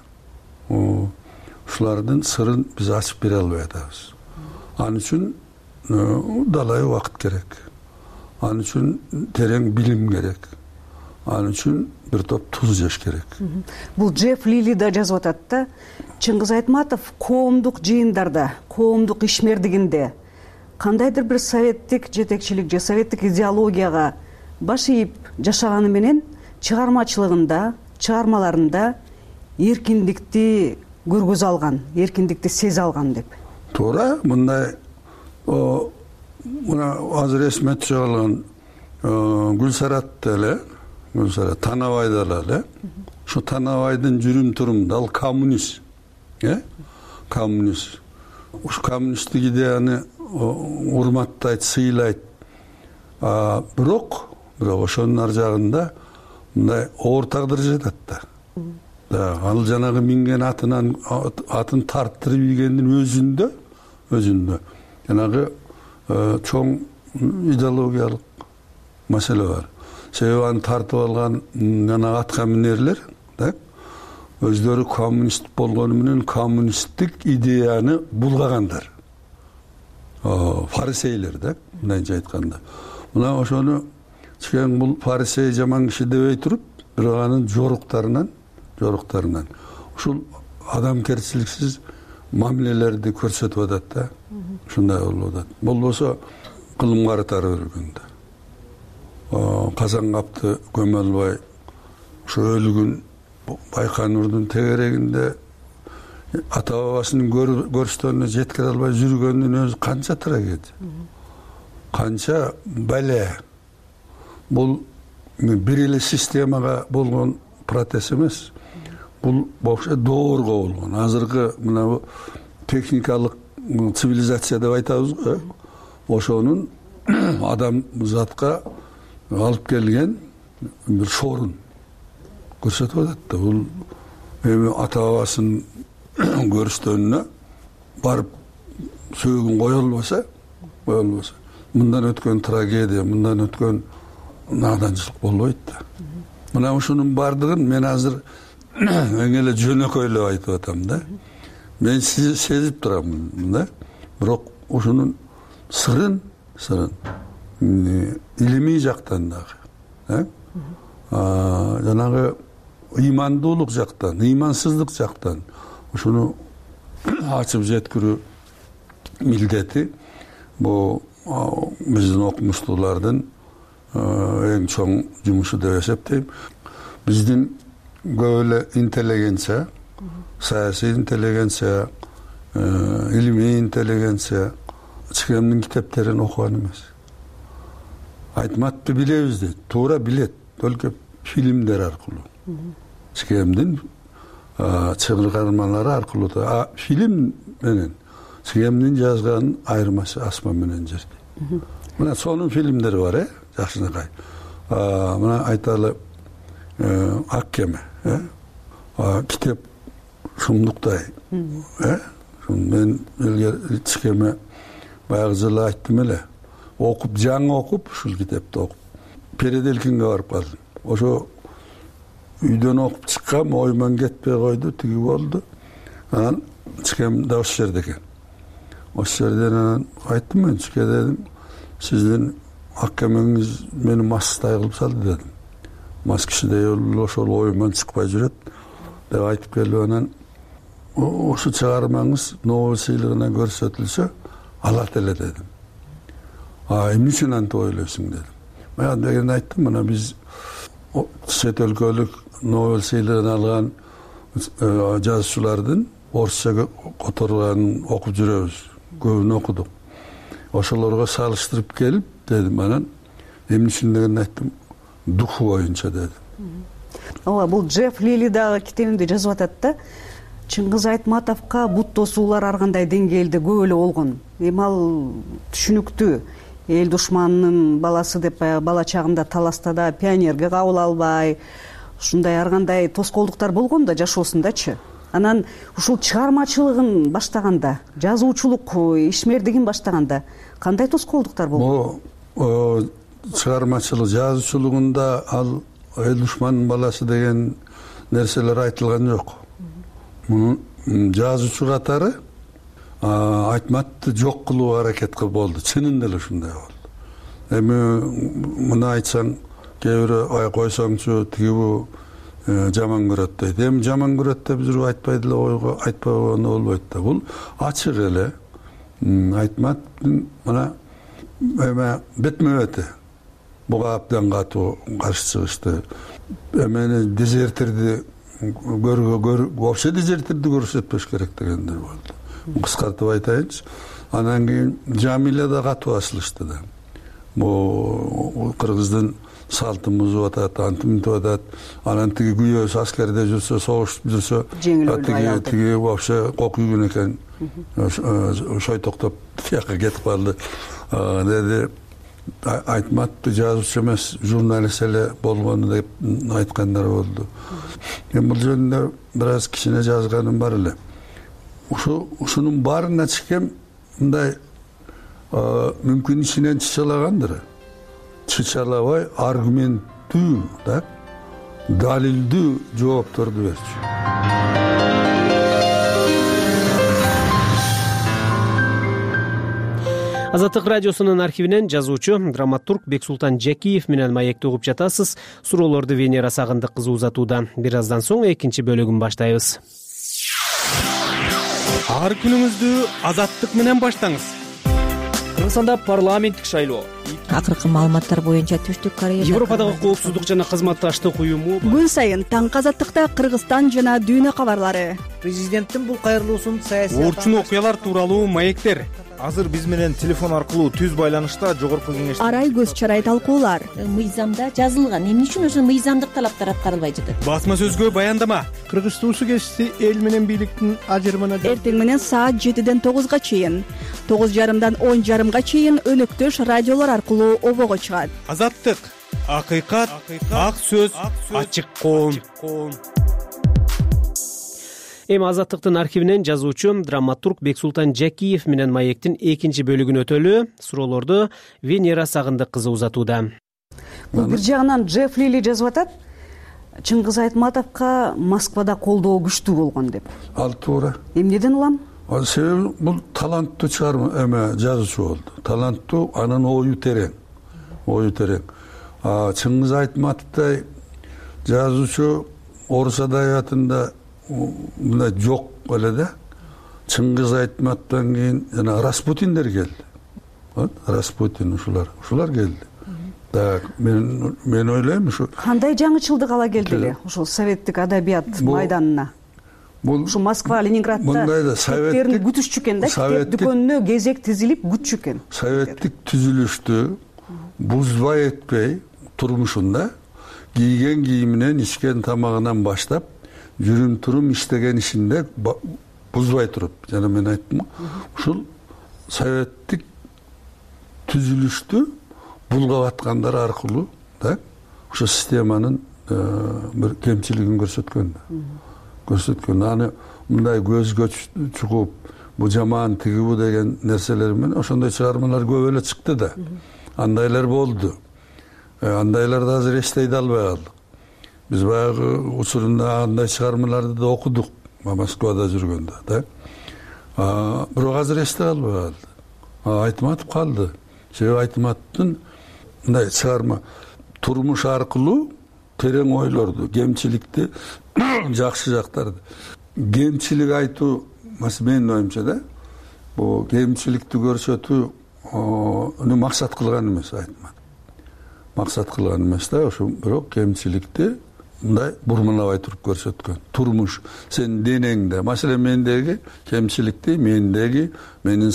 ушулардын сырын биз ачып бере албай атабыз. Ал үчүн далай убакыт керек. Ал үчүн терең билим керек. Ал үчүн бир топ туз жеш керек. Бул Джефф Лили да жазып атат да, Чыңгыз Айтматов коомдук жыйындарда, коомдук ишмердигинде кандайдыр бир советтик жетекчилик же советтик идеологияга баш ийип жашаганы менен чыгармачылыгында, чыгармаларында эркиндикти көргөзө алган, эркиндикти сезе алган деп. Туура, мындай мына азыр эсиме түшүп калган Гүлсаратта эле, Гүлсарат Танабайда эле, ушу Танабайдын жүрүм турумунда ал коммунист, э? Коммунист. Ушу коммунисттик идеяны урматтайт, сыйлайт. Бирок, бирок ошонун ар жагында мындай оор тагдыр жатат да. Ал жанагы минген атынан атын тарттырып ийгендин өзүндө, өзүндө жанагы чоң идеологиялык маселе бар. Себеби аны тартып алган жана атка минерлер, так? Өздөрү коммунист болгону менен коммунисттик идеяны булгагандар. Фарисейлер, так? Мындайча айтканда. Мына ошону чейин бул фарисей жаман киши дебей туруп, бирок анын жоруктарынан, жоруктарынан ушул адамгерчиликсиз мамилелерди көрсөтүп атат да. Ушундай болуп атат. Болбосо кылым карытары өргөндө. Казангапты көмө албай, ушу өлүгүн Байконурдун тегерегинде ата бабасынын көрүстөрүнө жеткире албай жүргөндүн өзү канча трагедия, канча бале. Бул бир эле системага болгон протест эмес. Бул вообще доорго болгон. Азыркы мына техникалык цивилизация деп айтабыз го. Ошонун адам затка алып келген бир шорун көрсөтүп атат да. Бул эми ата бабасынын көрүстөрүнө барып сөөгүн кое албаса, кое албаса, мындан өткөн трагедия, мындан өткөн наданчылык болбойт да. Мына ушунун бардыгын мен азыр эң эле жөнөкөйлөп айтып атам да. Мен сезип турам да. Бирок ушунун сырын, сырын илимий жактан дагы, жанагы ыймандуулук жактан, ыймансыздык жактан ушуну ачып жеткирүү милдети бул биздин окумуштуулардын эң чоң жумушу деп эсептейм. Биздин көп эле интеллигенция, саясий интеллигенция, илимий интеллигенция Чикемдин китептерин окуган эмес. Айтматты билебиз дейт, туура билет, только фильмдер аркылуу. Чикемдин чыгармалары аркылуу, а фильм менен Чикемдин жазганын айырмасы асман менен жер. Мына сонун фильмдери бар, э, жакшынакай. Мына айталы Ак кеме, э? Китеп шумдуктай, э? Мен элге Чикеме баягы жылы айттым эле. Окуп, жаңы окуп, ушул китепти окуп, Переделкинге барып калдым. Ошо үйдөн окуп чыккам, оймон кетпей койду, тиги болду. Анан Чикем да ошол жерде экен. Ошол жерден анан айттым мен Чике дедим, сиздин ак кемеңиз мени мастай кылып салды дедим. Мас кишидей ошол оймон чыкпай жүрөт деп айтып келип анан ошо чыгармаңыз Нобель сыйлыгына көрсөтүлсө алат эле дедим. А эмне үчүн антип ойлойсуң дедим. Мен дегенде айттым, мына биз чет өлкөлүк Нобель сыйлыгын алган жазуучулардын орусча которганын окуп жүрөбүз. Көбүн окудук. Ошолорго салыштырып келип дедим, анан эмне үчүн дегенде айттым, духу боюнча дедим. Ооба, бул Джефф Лили дагы китебинде жазып атат да. Чыңгыз Айтматовго бут тосуулар ар кандай деңгээлде көп эле болгон. Эми ал түшүнүктүү. Эл душманынын баласы деп бала чагында таласта да пионерге кабыл албай, ушундай ар кандай тоскоолдуктар болгон да жашоосундачы. Анан ушул чыгармачылыгын баштаганда, жазуучулук ишмердигин баштаганда кандай тоскоолдуктар болгон? Бул чыгармачылык, жазуучулугунда ал эл душманынын баласы деген нерселер айтылган жок. Мунун жазуучу катары Айтматты жок кылуу аракет кылып болду. Чынында эле ушундай болду. Эми муну айтсаң, кээ бирөө ай койсоңчу, тиги бу жаман көрөт дейт. Эми жаман көрөт деп жүрүп айтпайды эле, ойго айтпай койгондо болбойт да. Бул ачык эле Айтматтын мына эме бетме-бети буга абдан катуу каршы чыгышты. Эмени дезертирди көргө вообще дезертирди көрсөтпөш керек дегендер болду. кыскартып айтайынчы. Анан кийин Жамиля да катуу басылышты да. Бул кыргыздын салтымыз атат, антиминтип атат. Анан тиги күйөөсү аскерде жүрсө, согушуп жүрсө, тиги тиги вообще кок үйгөн экен. Ошой токтоп тияка кетип калды. Деди Айтматов жазуучу эмес, журналист эле болгону деп айткандар болду. Мен бул жөнүндө бир аз кичине жазганым бар эле. Ушу ушунун баарына чыкем мындай мүмкүн ичинен чычалагандыр. Чычалабай аргументтүү да, далилдүү жоопторду берчү. Азаттык радиосунун архивинен жазуучу, драматург Бексултан Жакиев менен маекти угуп жатасыз. Суроолорду Венера Сагындык кызы узатууда. Бир аздан соң экинчи бөлүгүн баштайбыз. Ар күнүңүздү азаттык менен баштаңыз. Кыргызстанда парламенттик шайлоо. Акыркы маалыматтар боюнча Түштүк Корея Европадагы коопсуздук жана кызматташтык уюму күн сайын таңкы азаттыкта Кыргызстан жана дүйнө кабарлары. Президенттин бул кайрылуусун саясий орчун окуялар тууралуу маектер. Азыр биз менен телефон аркылуу түз байланышта жогорку кеңеш арай көз чарай талкуулар. Мыйзамда жазылган, эмне үчүн ошо мыйзамдык талаптар аткарылбай жатат? Басма сөзгө баяндама. Кыргыз туусу кести эл менен бийликтин ажырымына эртең менен саат жетиден тогузга чейин, тогуз жарымдан он жарымга чейин өнөктөш радиолор аркылуу обого чыгат. Азаттык, акыйкат, ак сөз, ачык коом. Эми Азаттыктын архивинен жазуучу, драматург Бексултан Жакиев менен маектин экинчи бөлүгүн өтөлү. Суроолорду Венера Сагындык кызы узатууда. Бул бир жагынан Джефф Лили жазып атат. Чыңгыз Айтматовго Москвада колдоо күчтүү болгон деп. Ал туура. Эмнеден улам? Себеби бул таланттуу чыгарма эме жазуучу болду. Таланттуу, анын ою терең. Ою терең. Чыңгыз Айтматовдой жазуучу орус адабиятында мындай жок эле да. Чыңгыз Айтматовдон кийин жана Распутиндер келди. Распутин ушулар, ушулар келди. Так, мен мен ойлойм ушу кандай жаңычылдык ала келди эле ушул советтик адабият майданына. Ушу Москва, Ленинградда советттерин күтүшчү экен да, китеп дүкөнүнө кезек тизилип күтчү экен. Советтик түзүлүштү бузбай этпей турмушунда кийген кийиминен, ичкен тамагынан баштап жүрүм турум иштеген ишинде бузбай туруп, жана мен айттым, ушул советтик түзүлүштү булгап аткандар аркылуу, так, ошо системанын бир кемчилигин көрсөткөн. Көрсөткөн. Аны мындай көзгө чугуп, бу жаман тиги бу деген нерселер менен ошондой чыгармалар көп эле чыкты да. Андайлар болду. Андайларды азыр эстей да албай калдык. Биз баягы учурунда андай чыгармаларды да окудук, Москвада жүргөндө, так. Бирок азыр эстей албай калды. Айтматов калды. Себеби Айтматовдун мындай чыгарма турмуш аркылуу терең ойлорду, кемчиликти, жакшы жактарды. Кемчилик айтуу, менин оюмча да, бул кемчиликти көрсөтүүнү максат кылган эмес Айтматов. Максат кылган эмес да, ошо бирок кемчиликти мындай бурмалабай туруп көрсөткөн. Турмуш сенин денеңде, маселен мендеги кемчиликти, мендеги, менин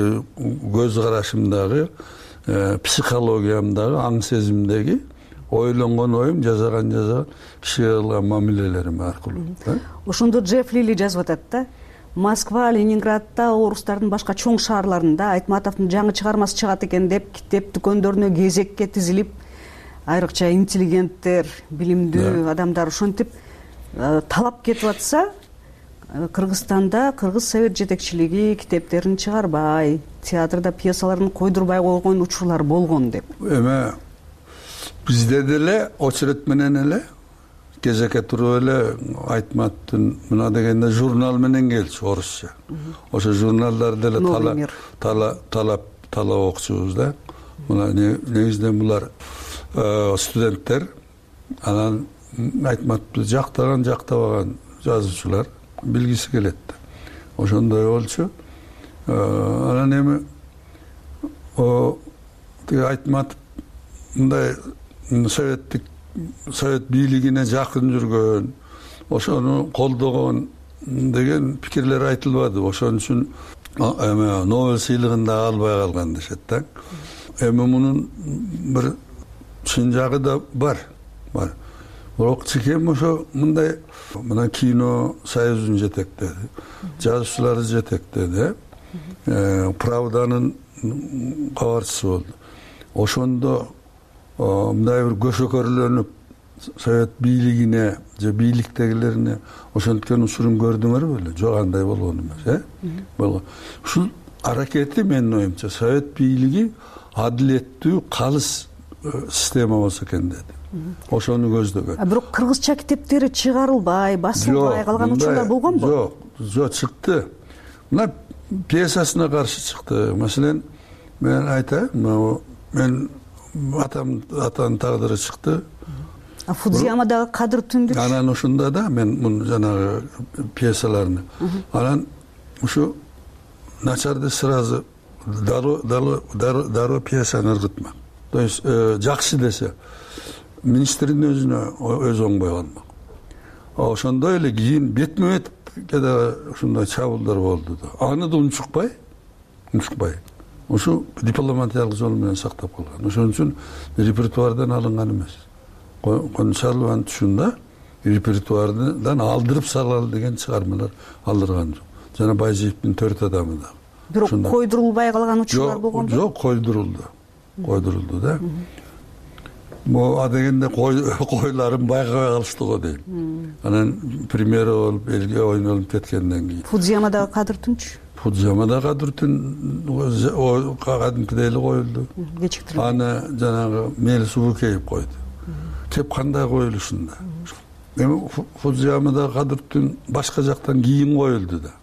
көз карашымдагы, психологиямдагы, аң сезимдеги ойлонгон оюм, жазаган жазаган, кишиге кылган мамилелерим аркылуу. Ошондо Джефф Лили жазып атат да. Москва, Ленинградда, орустардын башка чоң шаарларында Айтматовдун жаңы чыгармасы чыгат экен деп китеп дүкөндөрүнө кезекке тизилип, айрыкча интеллигенттер, билимдүү адамдар ошентип талап кетип атса, Кыргызстанда кыргыз совет жетекчилиги китептерин чыгарбай, театрда пьесаларын койдурбай койгон учурлар болгон деп. Эме бизде деле очеред менен эле кезекке туруп эле Айтматовдун мына дегенде журнал менен келчү орусча. Ошо журналдарды эле талап талап талап талап окучубуз да. Мына негизинен булар студенттер, анан Айтматовду жактаган, жактабаган жазуучулар билгиси келет. Ошондой болчу. Анан эми о тиги Айтматов мындай советтик совет бийлигине жакын жүргөн, ошону колдогон деген пикирлер айтылбады. Ошон үчүн эме Нобель сыйлыгын да албай калган дешет да. Эми мунун бир чын жагы да бар. Бар. Бирок чекем ошо мындай мына кино союзун жетектеди. Жазуучуларды жетектеди. Правданын кабарчысы болду. Ошондо мындай бир көшөкөрлөнүп совет бийлигине же бийликтегилерине ошенткен учурун көрдүңөрбү беле? Жок, андай болгон эмес, э? Болгон. Ушул аракети менин оюмча совет бийлиги адилеттүү, калыс система болсо экен деди. Ошону көздөгөн. А бирок кыргызча китептери чыгарылбай, басылбай калган учурлар болгонбу? Жок, жок, чыкты. Мына пьесасына каршы чыкты. Маселен, мен айтайын, мен атам атанын тагдыры чыкты. А Фудзиямадагы кадыр түндүк. Анан ушунда да мен мун жанагы пьесаларны. Анан ушу начарды сразу дароо дароо дароо пьесаны ыргытмак. То есть жакшы десе министрдин өзүнө өзү оңбой калмак. Ошондой эле кийин бетме бетке да ушундай чабуулдар болду да. Аны да унчукпай, унчукпай. Ушу дипломатиялык жол менен сактап калган. Ошон үчүн репертуардан алынган эмес. Кончалован түшүндө репертуардан алдырып салалы деген чыгармалар алдырган жок. Жана Байжиевдин төрт адамы да. Бирок койдурулбай калган учурлар болгонбу? Жок, койдурулду. Койдурулду да. Бу адегенде койларын байкабай калышты го дейм. Анан премьера болуп, элге ойнолуп кеткенден кийин. Фудзиямадагы кадыр түнчү? Фудзиямадагы кадыр түн кадимкидей эле коюлду. Кечиктирилди. Аны жанагы Мелис Убукеев койду. Кеп кандай коюлушунда. Эми Фудзиямадагы кадыр түн башка жактан кийин коюлду да.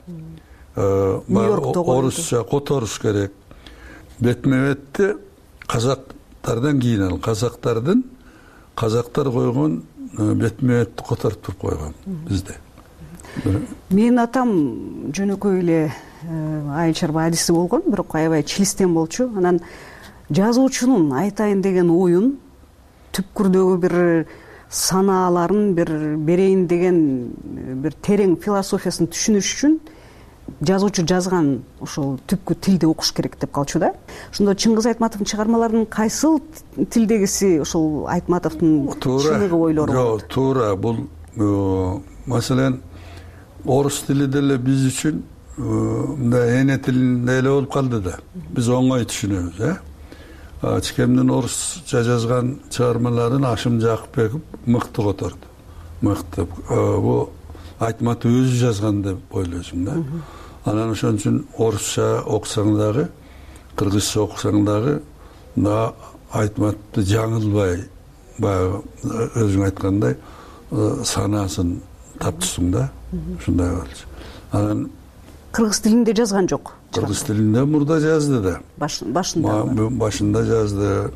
Орусча которуш керек. Бетме-бетти казактардан кийин ал казактардын казактар койгон бетме-бетти которуп туруп койгон бизде. Менин атам жөнөкөй эле айыл-чарба адиси болгон, бирок аябай чилистен болчу. Анан жазуучунун айтайын деген оюн түпкүрдөгү бир санааларын бир берейин деген бир терең философиясын түшүнүш үчүн жазуучу жазган ошол түпкү тилди окуш керек деп калчу да. Ошондо Чыңгыз Айтматовдун чыгармаларынын кайсыл тилдегиси ошол Айтматовдун чыныгы ойлору? Жок, туура. Бул маселен орус тили деле биз үчүн мындай эне тилинде эле болуп калды да. Биз оңой түшүнөбүз, э? Чекемдин орусча жазган чыгармаларын Ашым Жакыпбеков мыкты которду. Мыкты. Бу Айтматов өзү жазган деп ойлойсуң да. Анан ошон үчүн орусча окусаң дагы, кыргызча окусаң дагы мына Айтматовду жаңылбай, баягы өзүң айткандай санасын таптысың да. Ушундай болчу. Анан кыргыз тилинде жазган жок. Кыргыз тилинде мурда жазды да. Башында. Башында жазды.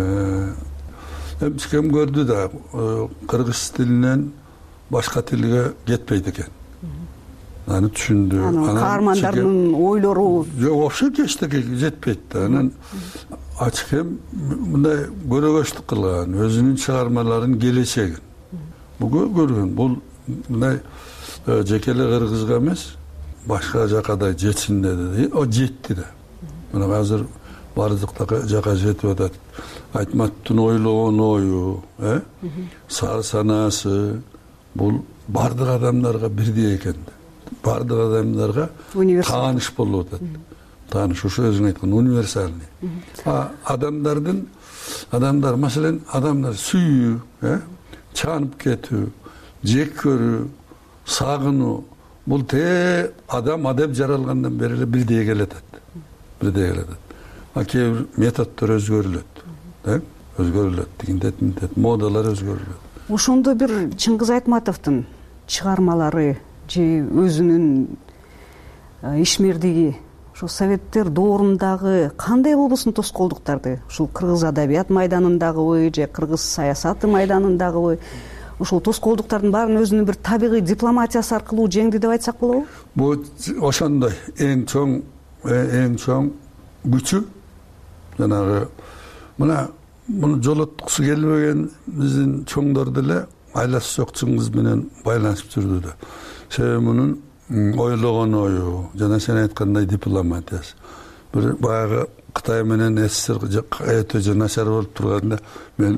Эми ким көрдү да, кыргыз тилинен башка тилге кетпейт экен. Аны түшүндү. Анан каармандарынын ойлору жок, ошо кечтеге жетпейт да. Анан ачкем мындай көрөгөчтүк кылган, өзүнүн чыгармаларын келечегин. Буга көргөн, бул мындай жекеле кыргызга эмес, башка жака да жетсин деди. О жетти да. Мына азыр бардык жака жетип атат. Айтматовдун ойлогон ою, э? Сар санасы бул бардык адамдарга бирдей экен. Бардык адамдарга тааныш болуп атат. Тааныш ошо өзүң айткан универсальный. А адамдардын адамдар, маселен, адамдар сүйүү, э? Чанып кетүү, жек көрүү, сагынуу, бул те адам адеп жаралгандан бери эле бирдей келет. Бирдей келет. А кээ бир методдор өзгөрүлөт, э? Өзгөрүлөт, тигинтет, мынтет, модалар өзгөрүлөт. Ошондо бир Чыңгыз Айтматовдун чыгармалары же өзүнүн ишмердиги ошо советтер доорундагы кандай болбосун тоскоолдуктарды, ушул кыргыз адабият майданындагыбы же кыргыз саясаты майданындагыбы ошол тоскоолдуктардын баарын өзүнүн бир табигый дипломатиясы аркылуу жеңди деп айтсак болобу? Бул ошондой эң чоң эң чоң күчү жанагы мына муну жолоткусу келбеген биздин чоңдор деле айласы жок Чыңгыз менен байланышып жүрдү да. Себеби мунун ойлогон ою жана сен айткандай дипломатиясы бир баягы Кытай менен СССР өтө начар болуп турганда мен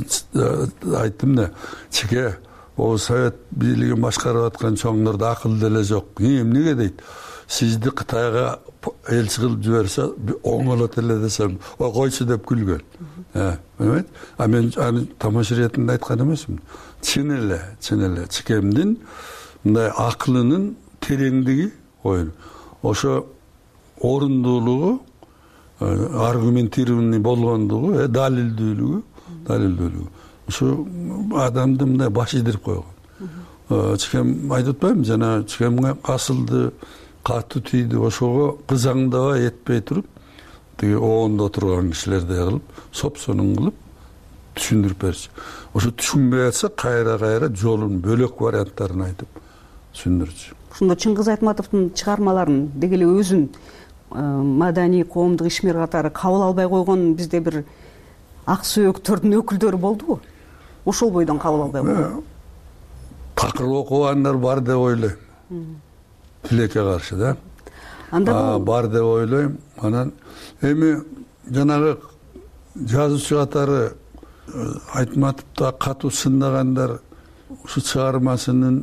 айттым да, чеке ол совет бийлигин башкарып аткан чоңдордо акыл деле жок. Эмнеге дейт? Сизди Кытайга элчи кылып жиберсе оңолот эле десем, о койчу деп күлгөн. Эметпи? А мен аны тамаша иретинде айткан эмесмин. Чын эле, чын эле чекемдин мындай акылынын тереңдиги ойын. Ошо орундуулугу, аргументированный болгондугу, далилдүүлүгү, далилдүүлүгү. Ошо адамды мындай баш идирип койгон. Чекем айтып атпайбы, жана чекемге асылды, катуу тийди, ошого кызаңдабай этпей туруп, тиги оонда отурган кишилердей кылып, сопсонун кылып түшүндүрүп берчү. Ошо түшүнбөй атса, кайра-кайра жолун, бөлөк варианттарын айтып түшүндүрчү. Ошондо Чыңгыз Айтматовдун чыгармаларын деги эле өзүн маданий коомдук ишмер катары кабыл албай койгон бизде бир ак сөөктөрдүн өкүлдөрү болдубу? Ошол бойдон кабыл албай койгон. Такыр окугандар бар деп ойлойм. Тилекке каршы да. Анда бар деп ойлойм. Анан эми жанагы жазуучу катары Айтматовду катуу сындагандар ушу чыгармасынын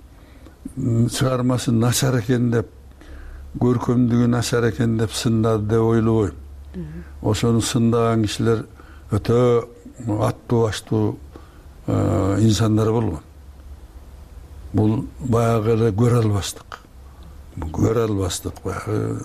чыгармасы начар экен деп, көркөмдүгү начар экен деп сындады деп ойлобойм. Ошону сындаган кишилер өтө аттуу баштуу инсандар болгон. Бул баягы эле көрө албастык. Көрө албастык баягы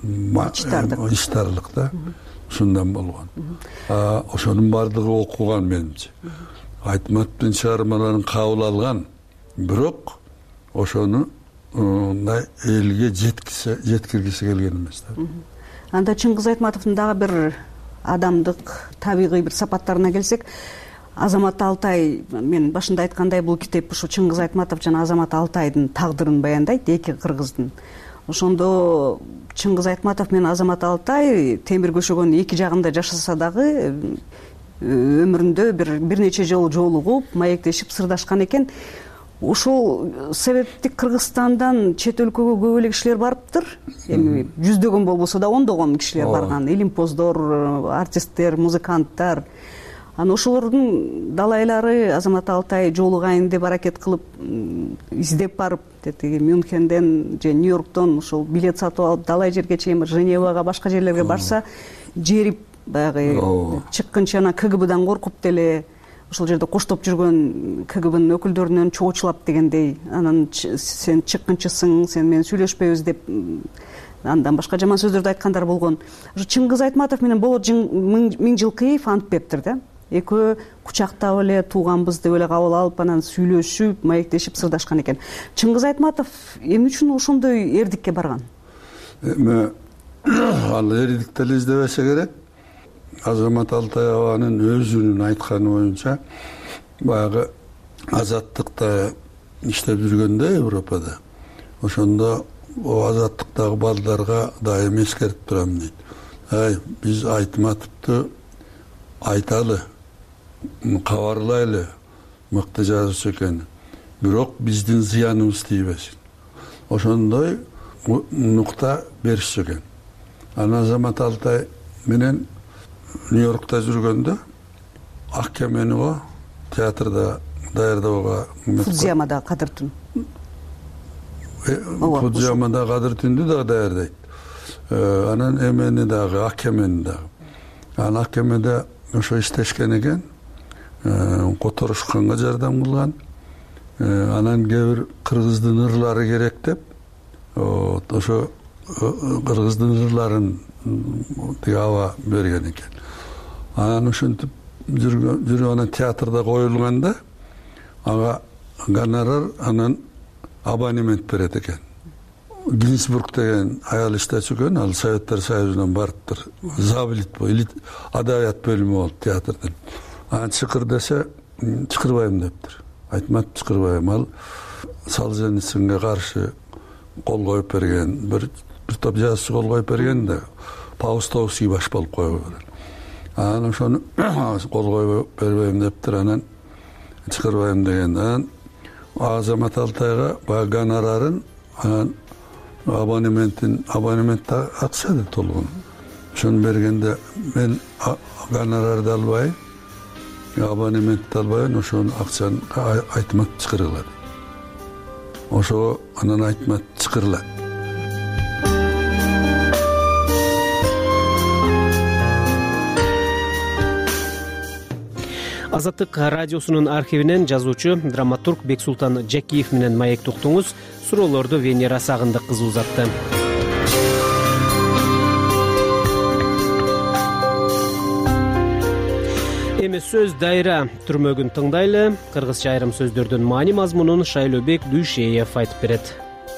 иштарлык да. Ушундан болгон. Ошонун бардыгы окуган менимче. Айтматовдун чыгармаларын кабыл алган, бирок ошону мындай элге жеткисе, жеткиргиси келген эмес да. Анда Чыңгыз Айтматовдун дагы бир адамдык, табигый бир сапаттарына келсек, Азамат Алтай, мен башында айткандай, бул китеп ушу Чыңгыз Айтматов жана Азамат Алтайдын тагдырын баяндайт, эки кыргыздын. Ошондо Чыңгыз Айтматов менен Азамат Алтай темир көшөгөнүн эки жагында жашаса дагы өмүрүндө бир бир нече жолу жолугуп, маектешип, сырдашкан экен. Ошол советтик Кыргызстандан чет өлкөгө көп эле кишилер барыптыр. Эми жүздөгөн болбосо да ондогон кишилер барган. Илимпоздор, артисттер, музыканттар. Анан ошолордун далайлары Азамат Алтай жолугайын деп аракет кылып, издеп барып, тиги Мюнхенден же Нью-Йорктон ошол билет сатып алып, далай жерге чейин Женевага, башка жерлерге барса, жерип баягы чыккынча КГБдан коркуп деле ошол жерде коштоп жүргөн КГБнын өкүлдөрүнөн чоочулап дегендей, анан сен чыккынчысың, сен менен сүйлөшпөйбүз деп андан башка жаман сөздөрдү айткандар болгон. Ошо Чыңгыз Айтматов менен Болот Миңжилкыев антпептир да. Экөө кучактап эле тууганбыз деп эле кабыл алып, анан сүйлөшүп, маектешип, сырдашкан экен. Чыңгыз Айтматов эмне үчүн ошондой эрдикке барган? Эми ал эрдик деле издебесе керек. Азамат Алтай абанын өзүнүн айтканы боюнча баягы азаттыкта иштеп жүргөндө Европада, ошондо азаттыктагы балдарга дайым эскертип турам дейт. Ай, биз Айтматовду айталы, кабарлайлы, мыкты жазуучу экен. Бирок биздин зыяныбыз тийбесин. Ошондой нукта беришчү экен. Анан Азамат Алтай менен Нью-Йоркта жүргөндө Ак кемени го театрда даярдоого Фудзиямада Кадыр түн. Фудзиямада Кадыр түндү да даярдайт. Анан эмени дагы, Ак кемени дагы. Анан Ак кемеде ошо иштешкен экен, которушканга жардам кылган. Анан кээ бир кыргыздын ырлары керек деп, ошо кыргыздын ырларын тиги аба берген экен. Анан ушинтип жүрүп анан театрда коюлганда ага гонорар анан абонемент берет экен. Гинзбург деген аял иштечү экен, ал Советтер Союзунан барыптыр. Забилит бо, или адабият бөлүмү болуп театрдын. Анан чыкыр десе, чыкырбайм дептир. Айтмат чыкырбайм, ал Солженицинге каршы кол коюп берген, бир бир топ жазуучу кол коюп берген да, Паустовский баш болуп койгон. Анан ошону кол коюп бербейм дептир, анан чыкырбайм деген. Анан Азамат Алтайга баягы гонорарын анан абонементтин абонемент акча да толгон. Ошону бергенде мен гонорарды албайм, абонементти албайм, ошону акчаны айтмат чыгарылат. Ошо анан айтмат чыгарылат. Азаттык радиосунун архивинен жазуучу драматург Бексултан Жакиев менен маекти уктуңуз. Суроолорду Венера Сагындык кызы узатты. Эми сөз дайра түрмөгүн тыңдайлы. Кыргызча айрым сөздөрдүн маани мазмунун Шайлообек Дүйшеев айтып берет.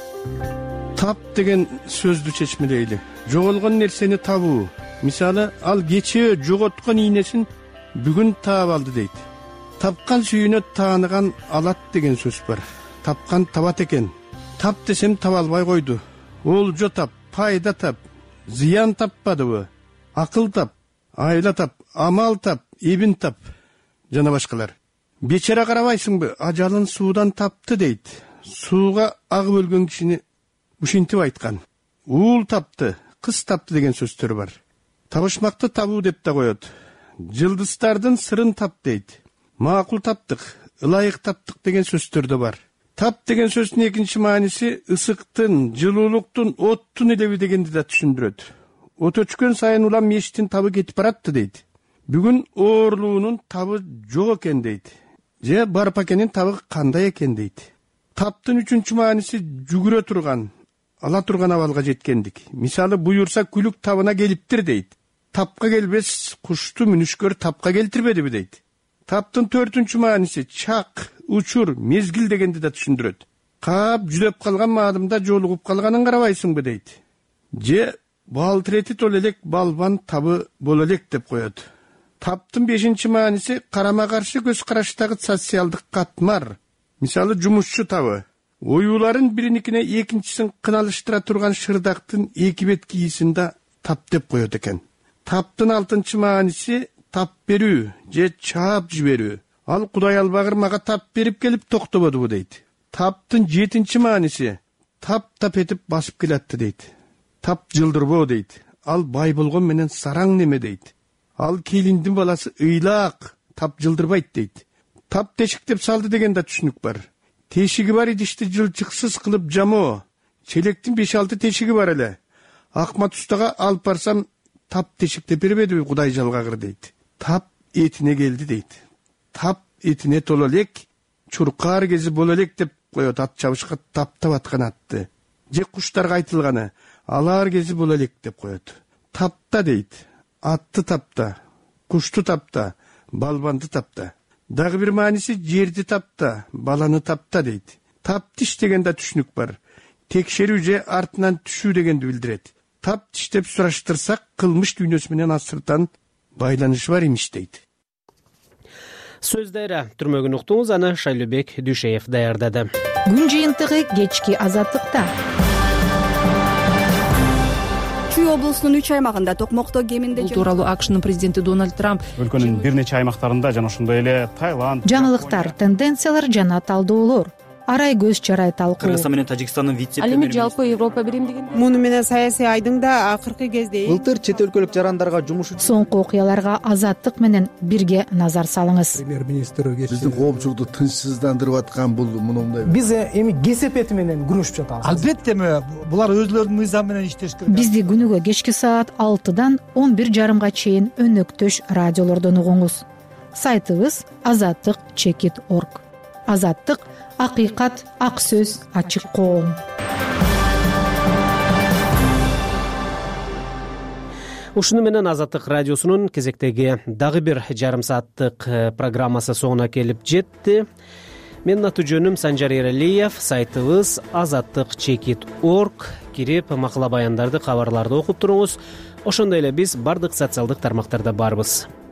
Тап деген сөздү чечмелейли. Жоголгон нерсени табуу. Мисалы, ал кечээ жоготкон ийнесин бүгүн таап алды дейт. Тапкан сүйүнө тааныган алат деген сөз бар. Тапкан табат экен. Тап десем таба албай койду. Олжо тап, пайда тап, зыян таппадыбы? Акыл тап, айла тап, амал тап, эбин тап жана башкалар. Бечара карабайсыңбы, ажалын суудан тапты дейт. Сууга агып өлгөн кишини ушинтип айткан. Уул тапты, кыз тапты деген сөздөр бар. Табышмакты табуу деп да коет. Жылдыздардын сырын тап дейт. Макул таптык, ылайык таптык деген сөздөр да бар. Тап деген сөздүн экинчи мааниси ысыктын, жылуулуктун, оттун элеби дегенди да түшүндүрөт. От өчкөн сайын улам мештин табы кетип баратты дейт. Бүгүн оорлуунун табы жок экен дейт. Же барпакенин табы кандай экен дейт. Таптын үчүнчү мааниси жүгүрө турган, ала турган абалга жеткендик. Мисалы, буюрса күлүк табына келиптир дейт. Тапка келбес кушту мүнүшкөр тапка келтирбедиби дейт. Таптын төртүнчү мааниси чак, учур, мезгил дегенди да түшүндүрөт. Каап жүдөп калган маалымда жолугуп калганын карабайсыңбы дейт. Же балтырети тол элек балбан табы боло элек деп коет. Таптын бешинчи мааниси карама каршы көз караштагы социалдык катмар. Мисалы, жумушчу табы. Оюуларын бириникине экинчисин кыналыштыра турган шырдактын эки бет кийисинде тап деп коет экен. Таптын алтынчы мааниси тап берүү же чаап жиберүү. Ал Кудай албагыр мага тап берип келип токтободубу дейт. Таптын жетинчи мааниси тап тап этип басып келатты дейт. Тап жылдырбоо дейт. Ал бай болгон менен сараң неме дейт. Ал келиндин баласы ыйлаак, тап жылдырбайт дейт. Тап тешиктеп салды деген да түшүнүк бар. Тешиги бар идишти жылчыксыз кылып жамоо. Челектин беш алты тешиги бар эле. Акмат устага алып барсам тап тешиктеп бербедиби Кудай жалгагыр дейт. Тап этине келди дейт. Тап этине толо элек, чуркаар кези боло элек деп коет ат чабышка таптап аткан атты. Же куштарга айтылганы алар кези боло элек деп коет. Тапта дейт. Атты тапта, кушту тапта, балбанды тапта. Дагы бир мааниси жерди тапта, баланы тапта дейт. Таптиш деген да түшүнүк бар. Текшерүү же артынан түшүү дегенди билдирет. Тап тиштеп сураштырсак, кылмыш дүйнөсү менен асыртан байланышы бар имиш дейт. Сөз дайра түрмөгүн уктуңуз, аны Шайлообек Дүйшеев даярдады. Күн жыйынтыгы кечки азаттыкта. Чүй облусунун үч аймагында токмокто кеминде бул тууралуу акшнын президенти Дональд Трамп өлкөнүн бир нече аймактарында жана ошондой эле Таиланд, жаңылыктар, тенденциялар жана талдоолор, арай көз чарай талкуу. Кыргызстан менен Тажикстандын вице-премьери. Ал эми жалпы Европа биримдигинде муну менен саясий айдың да акыркы кезде былтыр чет өлкөлүк жарандарга жумуш үчүн соңку окуяларга азаттык менен бирге назар салыңыз. Премьер-министр биздин коомчулукту тынчсыздандырып аткан бул мындай. Биз эми кесепети менен күрөшүп жатабыз. Албетте булар өзлөрүнүн мыйзамы менен иштеш керек. Бизди күнүгө кечки саат алтыдан он бир жарымга чейин өнөктөш радиолордон угуңуз. Сайтыбыз азаттык чекит точка орг. Азаттык — акыйкат, ак сөз, ачык коом. Ушуну менен Азаттык радиосунун кезектеги дагы бир жарым сааттык программасы соңуна келип жетти. Менин аты жөнүм Санжар Эралиев. Сайтыбыз азаттык чекит точка орг. Кирип макала баяндарды, кабарларды окуп туруңуз. Ошондой эле биз бардык социалдык тармактарда барбыз.